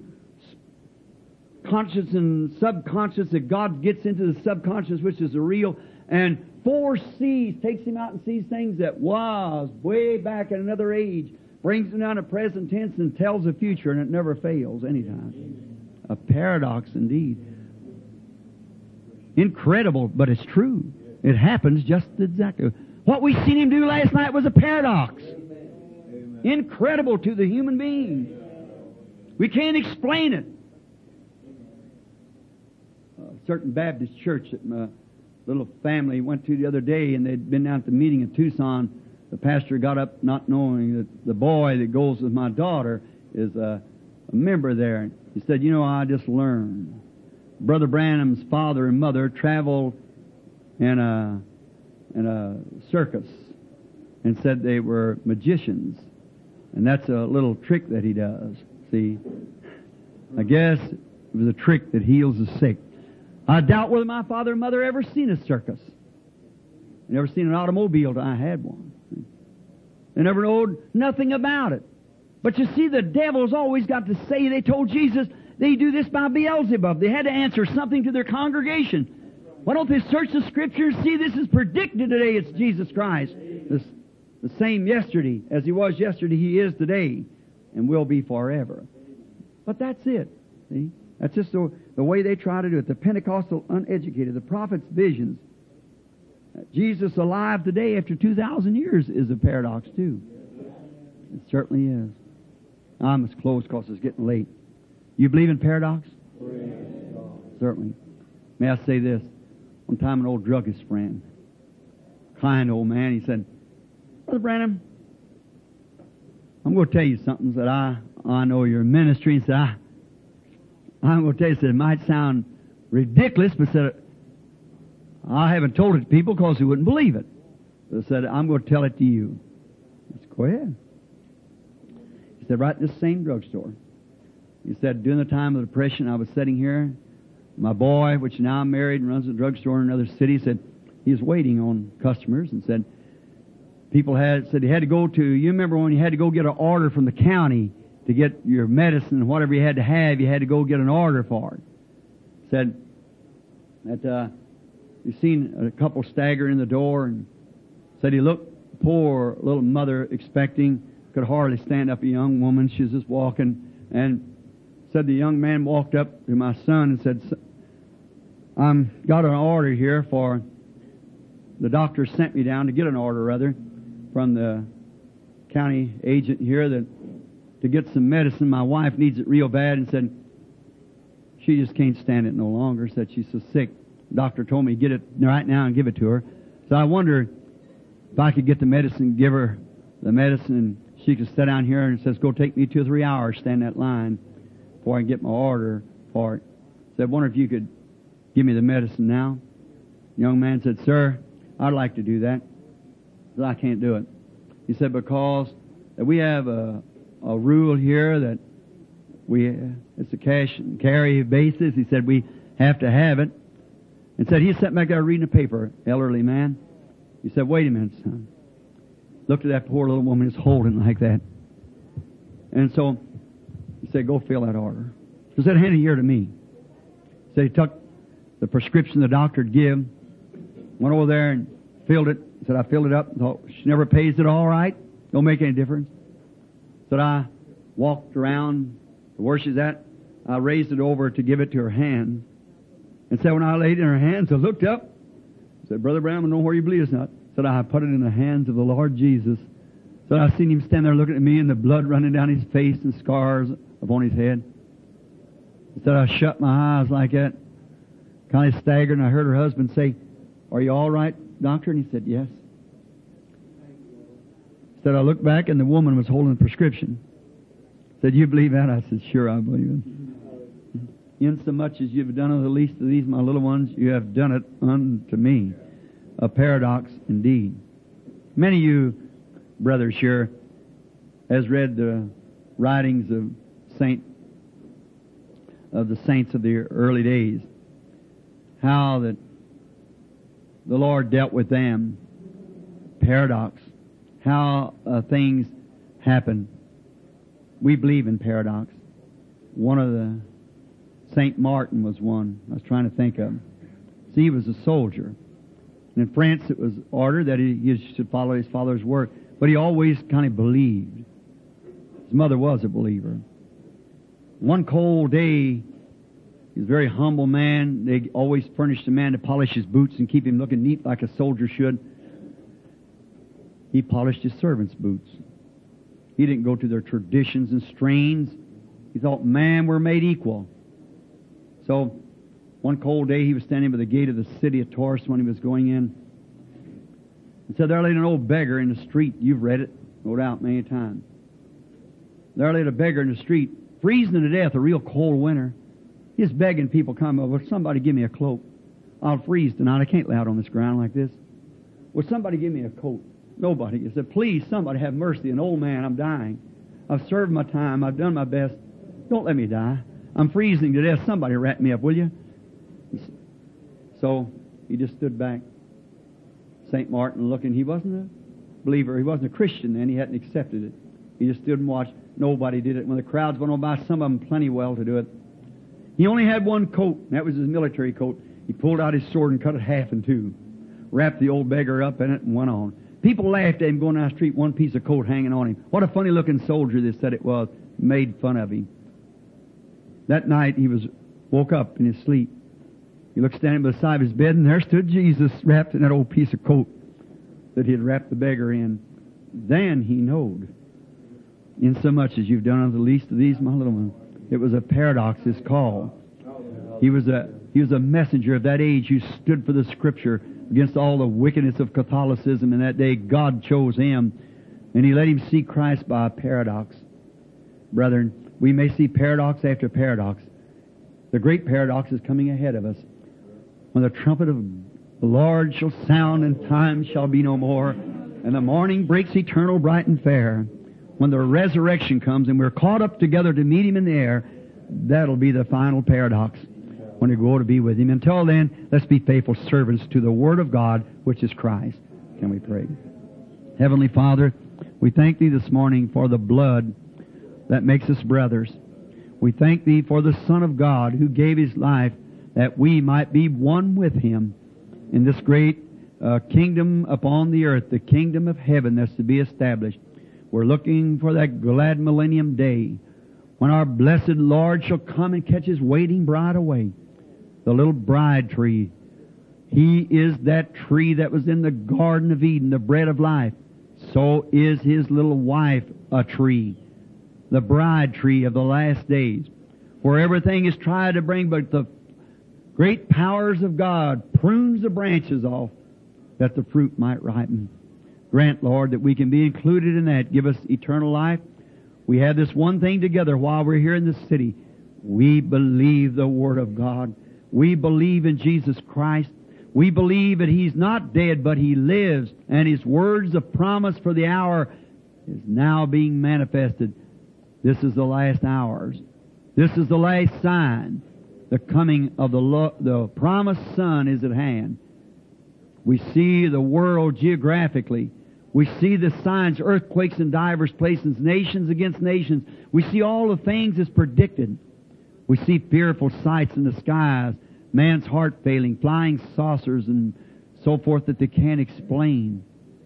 conscious and subconscious that God gets into the subconscious, which is the real, and foresees, takes him out and sees things that was way back in another age, brings them down to present tense and tells the future, and it never fails anytime. A paradox indeed. Incredible, but it's true. It happens just exactly. What we seen him do last night was a paradox. Incredible to the human being. We can't explain it. A certain Baptist church that my little family went to the other day, and they'd been down at the meeting in Tucson. The pastor got up not knowing that the boy that goes with my daughter is a member there. He said, you know, I just learned. Brother Branham's father and mother traveled in a circus and said they were magicians. And that's a little trick that he does. See, I guess it was a trick that heals the sick. I doubt whether my father and mother ever seen a circus. They never seen an automobile till I had one. They never knowed nothing about it. But you see, the devil's always got to say, they told Jesus, they do this by Beelzebub. They had to answer something to their congregation. Why don't they search the Scripture and see this is predicted today? It's Jesus Christ. The same yesterday. As He was yesterday, He is today and will be forever. But that's it. See? That's just the way they try to do it. The Pentecostal uneducated, the prophet's visions. Jesus alive today after 2,000 years is a paradox too. It certainly is. I must close because it's getting late. You believe in paradox? Certainly. May I say this? One time an old druggist friend, kind old man, he said, Brother Branham, I'm going to tell you something that I know your ministry. He said, I'm going to tell you, said, it might sound ridiculous, but said, I haven't told it to people because they wouldn't believe it. But I said, I'm going to tell it to you. I said, go ahead. He said, right in this same drugstore. He said, during the time of the Depression, I was sitting here. My boy, which now I'm married and runs a drugstore in another city, said he was waiting on customers and said, people said he had to go to, you remember when you had to go get an order from the county to get your medicine, whatever you had to go get an order for it. Said that he seen a couple stagger in the door and said he looked, poor little mother expecting, could hardly stand up, a young woman, she was just walking, and said the young man walked up to my son and said, got an order here for, the doctor sent me down to get an order rather, from the county agent here to get some medicine. My wife needs it real bad, and said she just can't stand it no longer. Said she's so sick. The doctor told me to get it right now and give it to her. So I wonder if I could get the medicine, give her the medicine, and she could sit down here and says, go take me 2 or 3 hours, stand in that line before I can get my order for it. Said, I wonder if you could give me the medicine now. The young man said, sir, I'd like to do that. But I can't do it. He said, because we have a rule here that it's a cash and carry basis. He said, we have to have it. And said, he sat back there reading the paper, elderly man. He said, wait a minute, son. Looked at that poor little woman just holding like that. And so he said, go fill that order. He said, hand it here to me. He said he took the prescription the doctor had given, went over there and filled it. Said, I filled it up. Thought, she never pays it all right. Don't make any difference. Said, I walked around to where she's at. I raised it over to give it to her hand. And said, when I laid it in her hands, I looked up. Said, Brother Branham, I know where you believe it's not. Said, I put it in the hands of the Lord Jesus. Said, I seen him stand there looking at me and the blood running down his face and scars upon his head. Said, I shut my eyes like that, kind of staggered, and I heard her husband say, are you all right, doctor? And he said, yes. Said, I looked back and the woman was holding the prescription. Said, you believe that? I said, sure, I believe it. Insomuch as you've done unto the least of these, my little ones, you have done it unto me. A paradox indeed. Many of you, brothers here, has read the writings of the saints of the early days. How that the Lord dealt with them. Paradox. How things happen. We believe in paradox. One of the St. Martin was one I was trying to think of. See, he was a soldier. And in France it was ordered that he should follow his father's work. But he always kind of believed. His mother was a believer. One cold day, He's a very humble man. They always furnished a man to polish his boots and keep him looking neat like a soldier should. He polished his servants' boots. He didn't go to their traditions and strains. He thought, man, we're made equal. So, one cold day, he was standing by the gate of the city of Taurus when he was going in. And said, there laid an old beggar in the street. You've read it, no doubt, many times. There laid a beggar in the street, freezing to death, a real cold winter. He's begging people, come over, somebody give me a cloak. I'll freeze tonight. I can't lay out on this ground like this. Will somebody give me a coat? Nobody. He said, please, somebody have mercy. An old man, I'm dying. I've served my time. I've done my best. Don't let me die. I'm freezing to death. Somebody wrap me up, will you? So he just stood back. St. Martin looking. He wasn't a believer. He wasn't a Christian then. He hadn't accepted it. He just stood and watched. Nobody did it. When the crowds went on by, some of them plenty well to do it. He only had one coat, and that was his military coat. He pulled out his sword and cut it half in two, wrapped the old beggar up in it, and went on. People laughed at him going down the street, one piece of coat hanging on him. What a funny-looking soldier they said it was. Made fun of him. That night he woke up in his sleep. He looked standing beside his bed, and there stood Jesus wrapped in that old piece of coat that he had wrapped the beggar in. Then he knowed, insomuch as you've done unto the least of these, my little ones. It was a paradox, his call. He was a messenger of that age who stood for the Scripture against all the wickedness of Catholicism. In that day, God chose him, and he let him see Christ by a paradox. Brethren, we may see paradox after paradox. The great paradox is coming ahead of us. When the trumpet of the Lord shall sound, and time shall be no more, and the morning breaks eternal, bright and fair, when the resurrection comes and we're caught up together to meet him in the air, that'll be the final paradox when we go to be with him. Until then, let's be faithful servants to the Word of God, which is Christ. Can we pray? Heavenly Father, we thank Thee this morning for the blood that makes us brothers. We thank Thee for the Son of God who gave His life that we might be one with Him in this great kingdom upon the earth, the kingdom of heaven that's to be established. We're looking for that glad millennium day when our blessed Lord shall come and catch His waiting bride away. The little bride tree. He is that tree that was in the Garden of Eden, the bread of life. So is His little wife a tree, the bride tree of the last days, where everything is tried to bring, but the great powers of God prunes the branches off that the fruit might ripen. Grant, Lord, that we can be included in that. Give us eternal life. We have this one thing together while we're here in this city. We believe the Word of God. We believe in Jesus Christ. We believe that He's not dead, but He lives, and His words of promise for the hour is now being manifested. This is the last hours. This is the last sign. The coming of the promised Son is at hand. We see the world geographically. We see the signs, earthquakes in divers places, nations against nations. We see all the things as predicted. We see fearful sights in the skies, man's heart failing, flying saucers and so forth that they can't explain.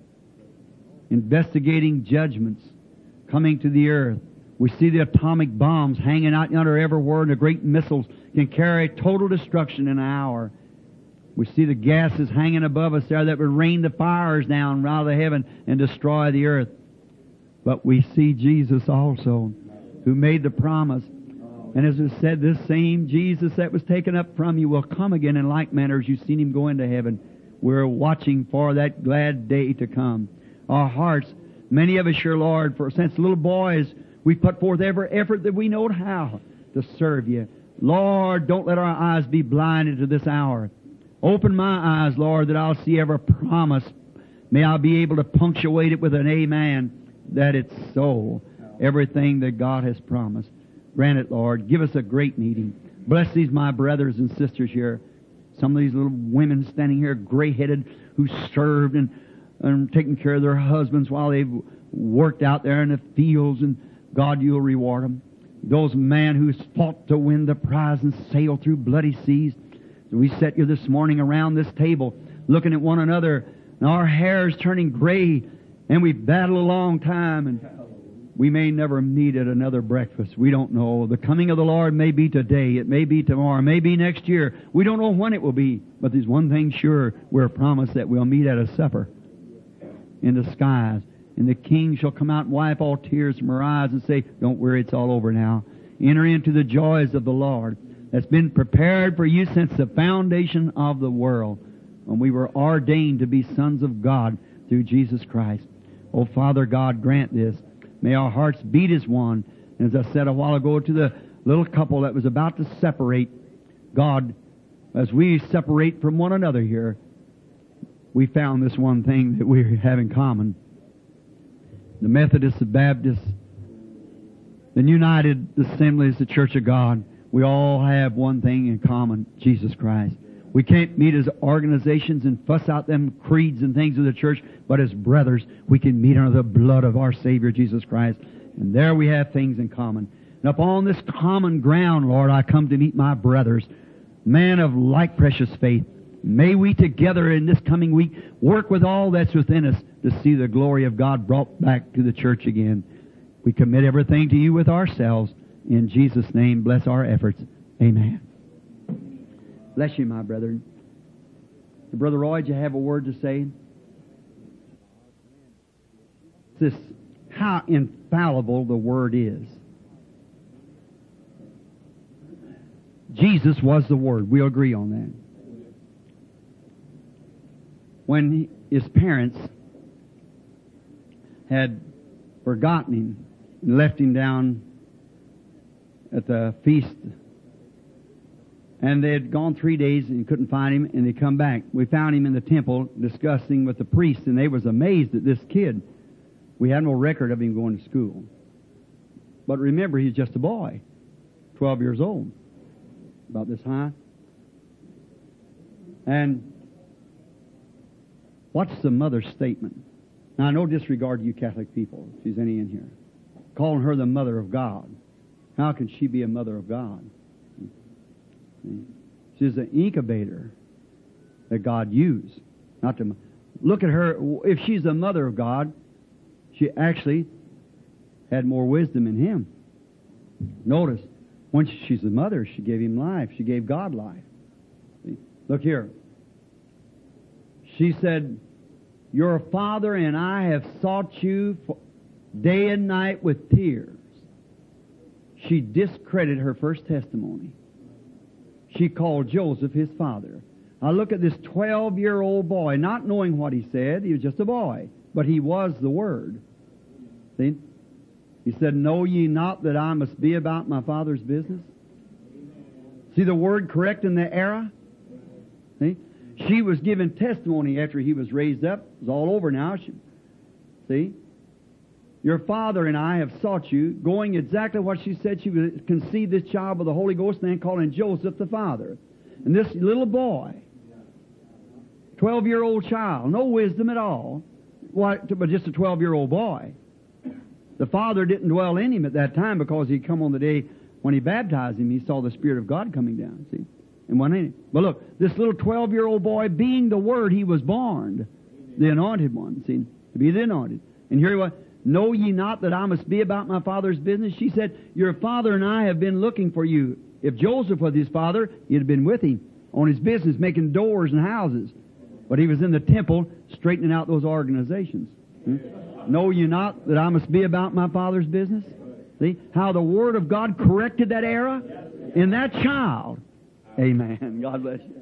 Investigating judgments coming to the earth. We see the atomic bombs hanging out yonder everywhere, and the great missiles can carry total destruction in an hour. We see the gases hanging above us there that would rain the fires down out of heaven and destroy the earth. But we see Jesus also, who made the promise. And as it said, this same Jesus that was taken up from you will come again in like manner as you've seen Him go into heaven. We're watching for that glad day to come. Our hearts, many of us, your Lord, since little boys, we put forth every effort that we know how to serve you. Lord, don't let our eyes be blinded to this hour. Open my eyes, Lord, that I'll see every promise. May I be able to punctuate it with an amen, that it's so. Everything that God has promised. Grant it, Lord. Give us a great meeting. Bless these, my brothers and sisters here. Some of these little women standing here, gray-headed, who served and taken care of their husbands while they've worked out there in the fields, and God, you'll reward them. Those men who fought to win the prize and sailed through bloody seas. We sat here this morning around this table looking at one another, and our hair is turning gray, and we battled a long time, and We may never meet at another breakfast. We don't know. The coming of the Lord may be today. It may be tomorrow. It may be next year. We don't know when it will be. But there's one thing sure. We're promised that we'll meet at a supper in the skies. And the King shall come out and wipe all tears from our eyes and say, don't worry, it's all over now. Enter into the joys of the Lord that's been prepared for you since the foundation of the world, when we were ordained to be sons of God through Jesus Christ. Oh, Father God, grant this. May our hearts beat as one. And as I said a while ago to the little couple that was about to separate, God, as we separate from one another here, we found this one thing that we have in common. The Methodists, the Baptists, the United Assemblies, the Church of God, we all have one thing in common, Jesus Christ. We can't meet as organizations and fuss out them creeds and things of the church, but as brothers, we can meet under the blood of our Savior, Jesus Christ. And there we have things in common. And upon this common ground, Lord, I come to meet my brothers, men of like precious faith. May we together in this coming week work with all that's within us to see the glory of God brought back to the church again. We commit everything to you with ourselves. In Jesus' name, bless our efforts. Amen. Bless you, my brethren. Brother Roy, do you have a word to say? This, how infallible the Word is. Jesus was the Word. We'll agree on that. When his parents had forgotten him and left him down at the feast, and they had gone 3 days and couldn't find him, and they come back. We found him in the temple discussing with the priest, and they was amazed at this kid. We had no record of him going to school. But remember, he's just a boy, 12 years old, about this high. And what's the mother's statement? Now, no disregard to you Catholic people, if there's any in here. Calling her the mother of God. How can she be a mother of God? She's an incubator that God used. Not to look at her. If she's the mother of God, she actually had more wisdom in him. Notice, once she's the mother, she gave him life. She gave God life. See? Look here. She said, your father and I have sought you day and night with tears. She discredited her first testimony. She called Joseph his father. Now look at this 12-year-old boy, not knowing what he said. He was just a boy. But he was the Word. See? He said, know ye not that I must be about my Father's business? See the word correct in the era? See? She was given testimony after he was raised up. It was all over now. See? Your father and I have sought you, going exactly what she said. She would conceive this child with the Holy Ghost, and then calling Joseph the father. And this little boy, 12-year-old child, no wisdom at all, but just a 12-year-old boy. The Father didn't dwell in him at that time because he'd come on the day when he baptized him. He saw the Spirit of God coming down, see, and went in him. But look, this little 12-year-old boy, being the Word, he was born, the anointed one, see, to be the anointed. And here he was. Know ye not that I must be about my Father's business? She said, your father and I have been looking for you. If Joseph was his father, he'd have been with him on his business, making doors and houses. But he was in the temple straightening out those organizations. Know ye not that I must be about my Father's business? See how the Word of God corrected that error in that child. Amen. God bless you.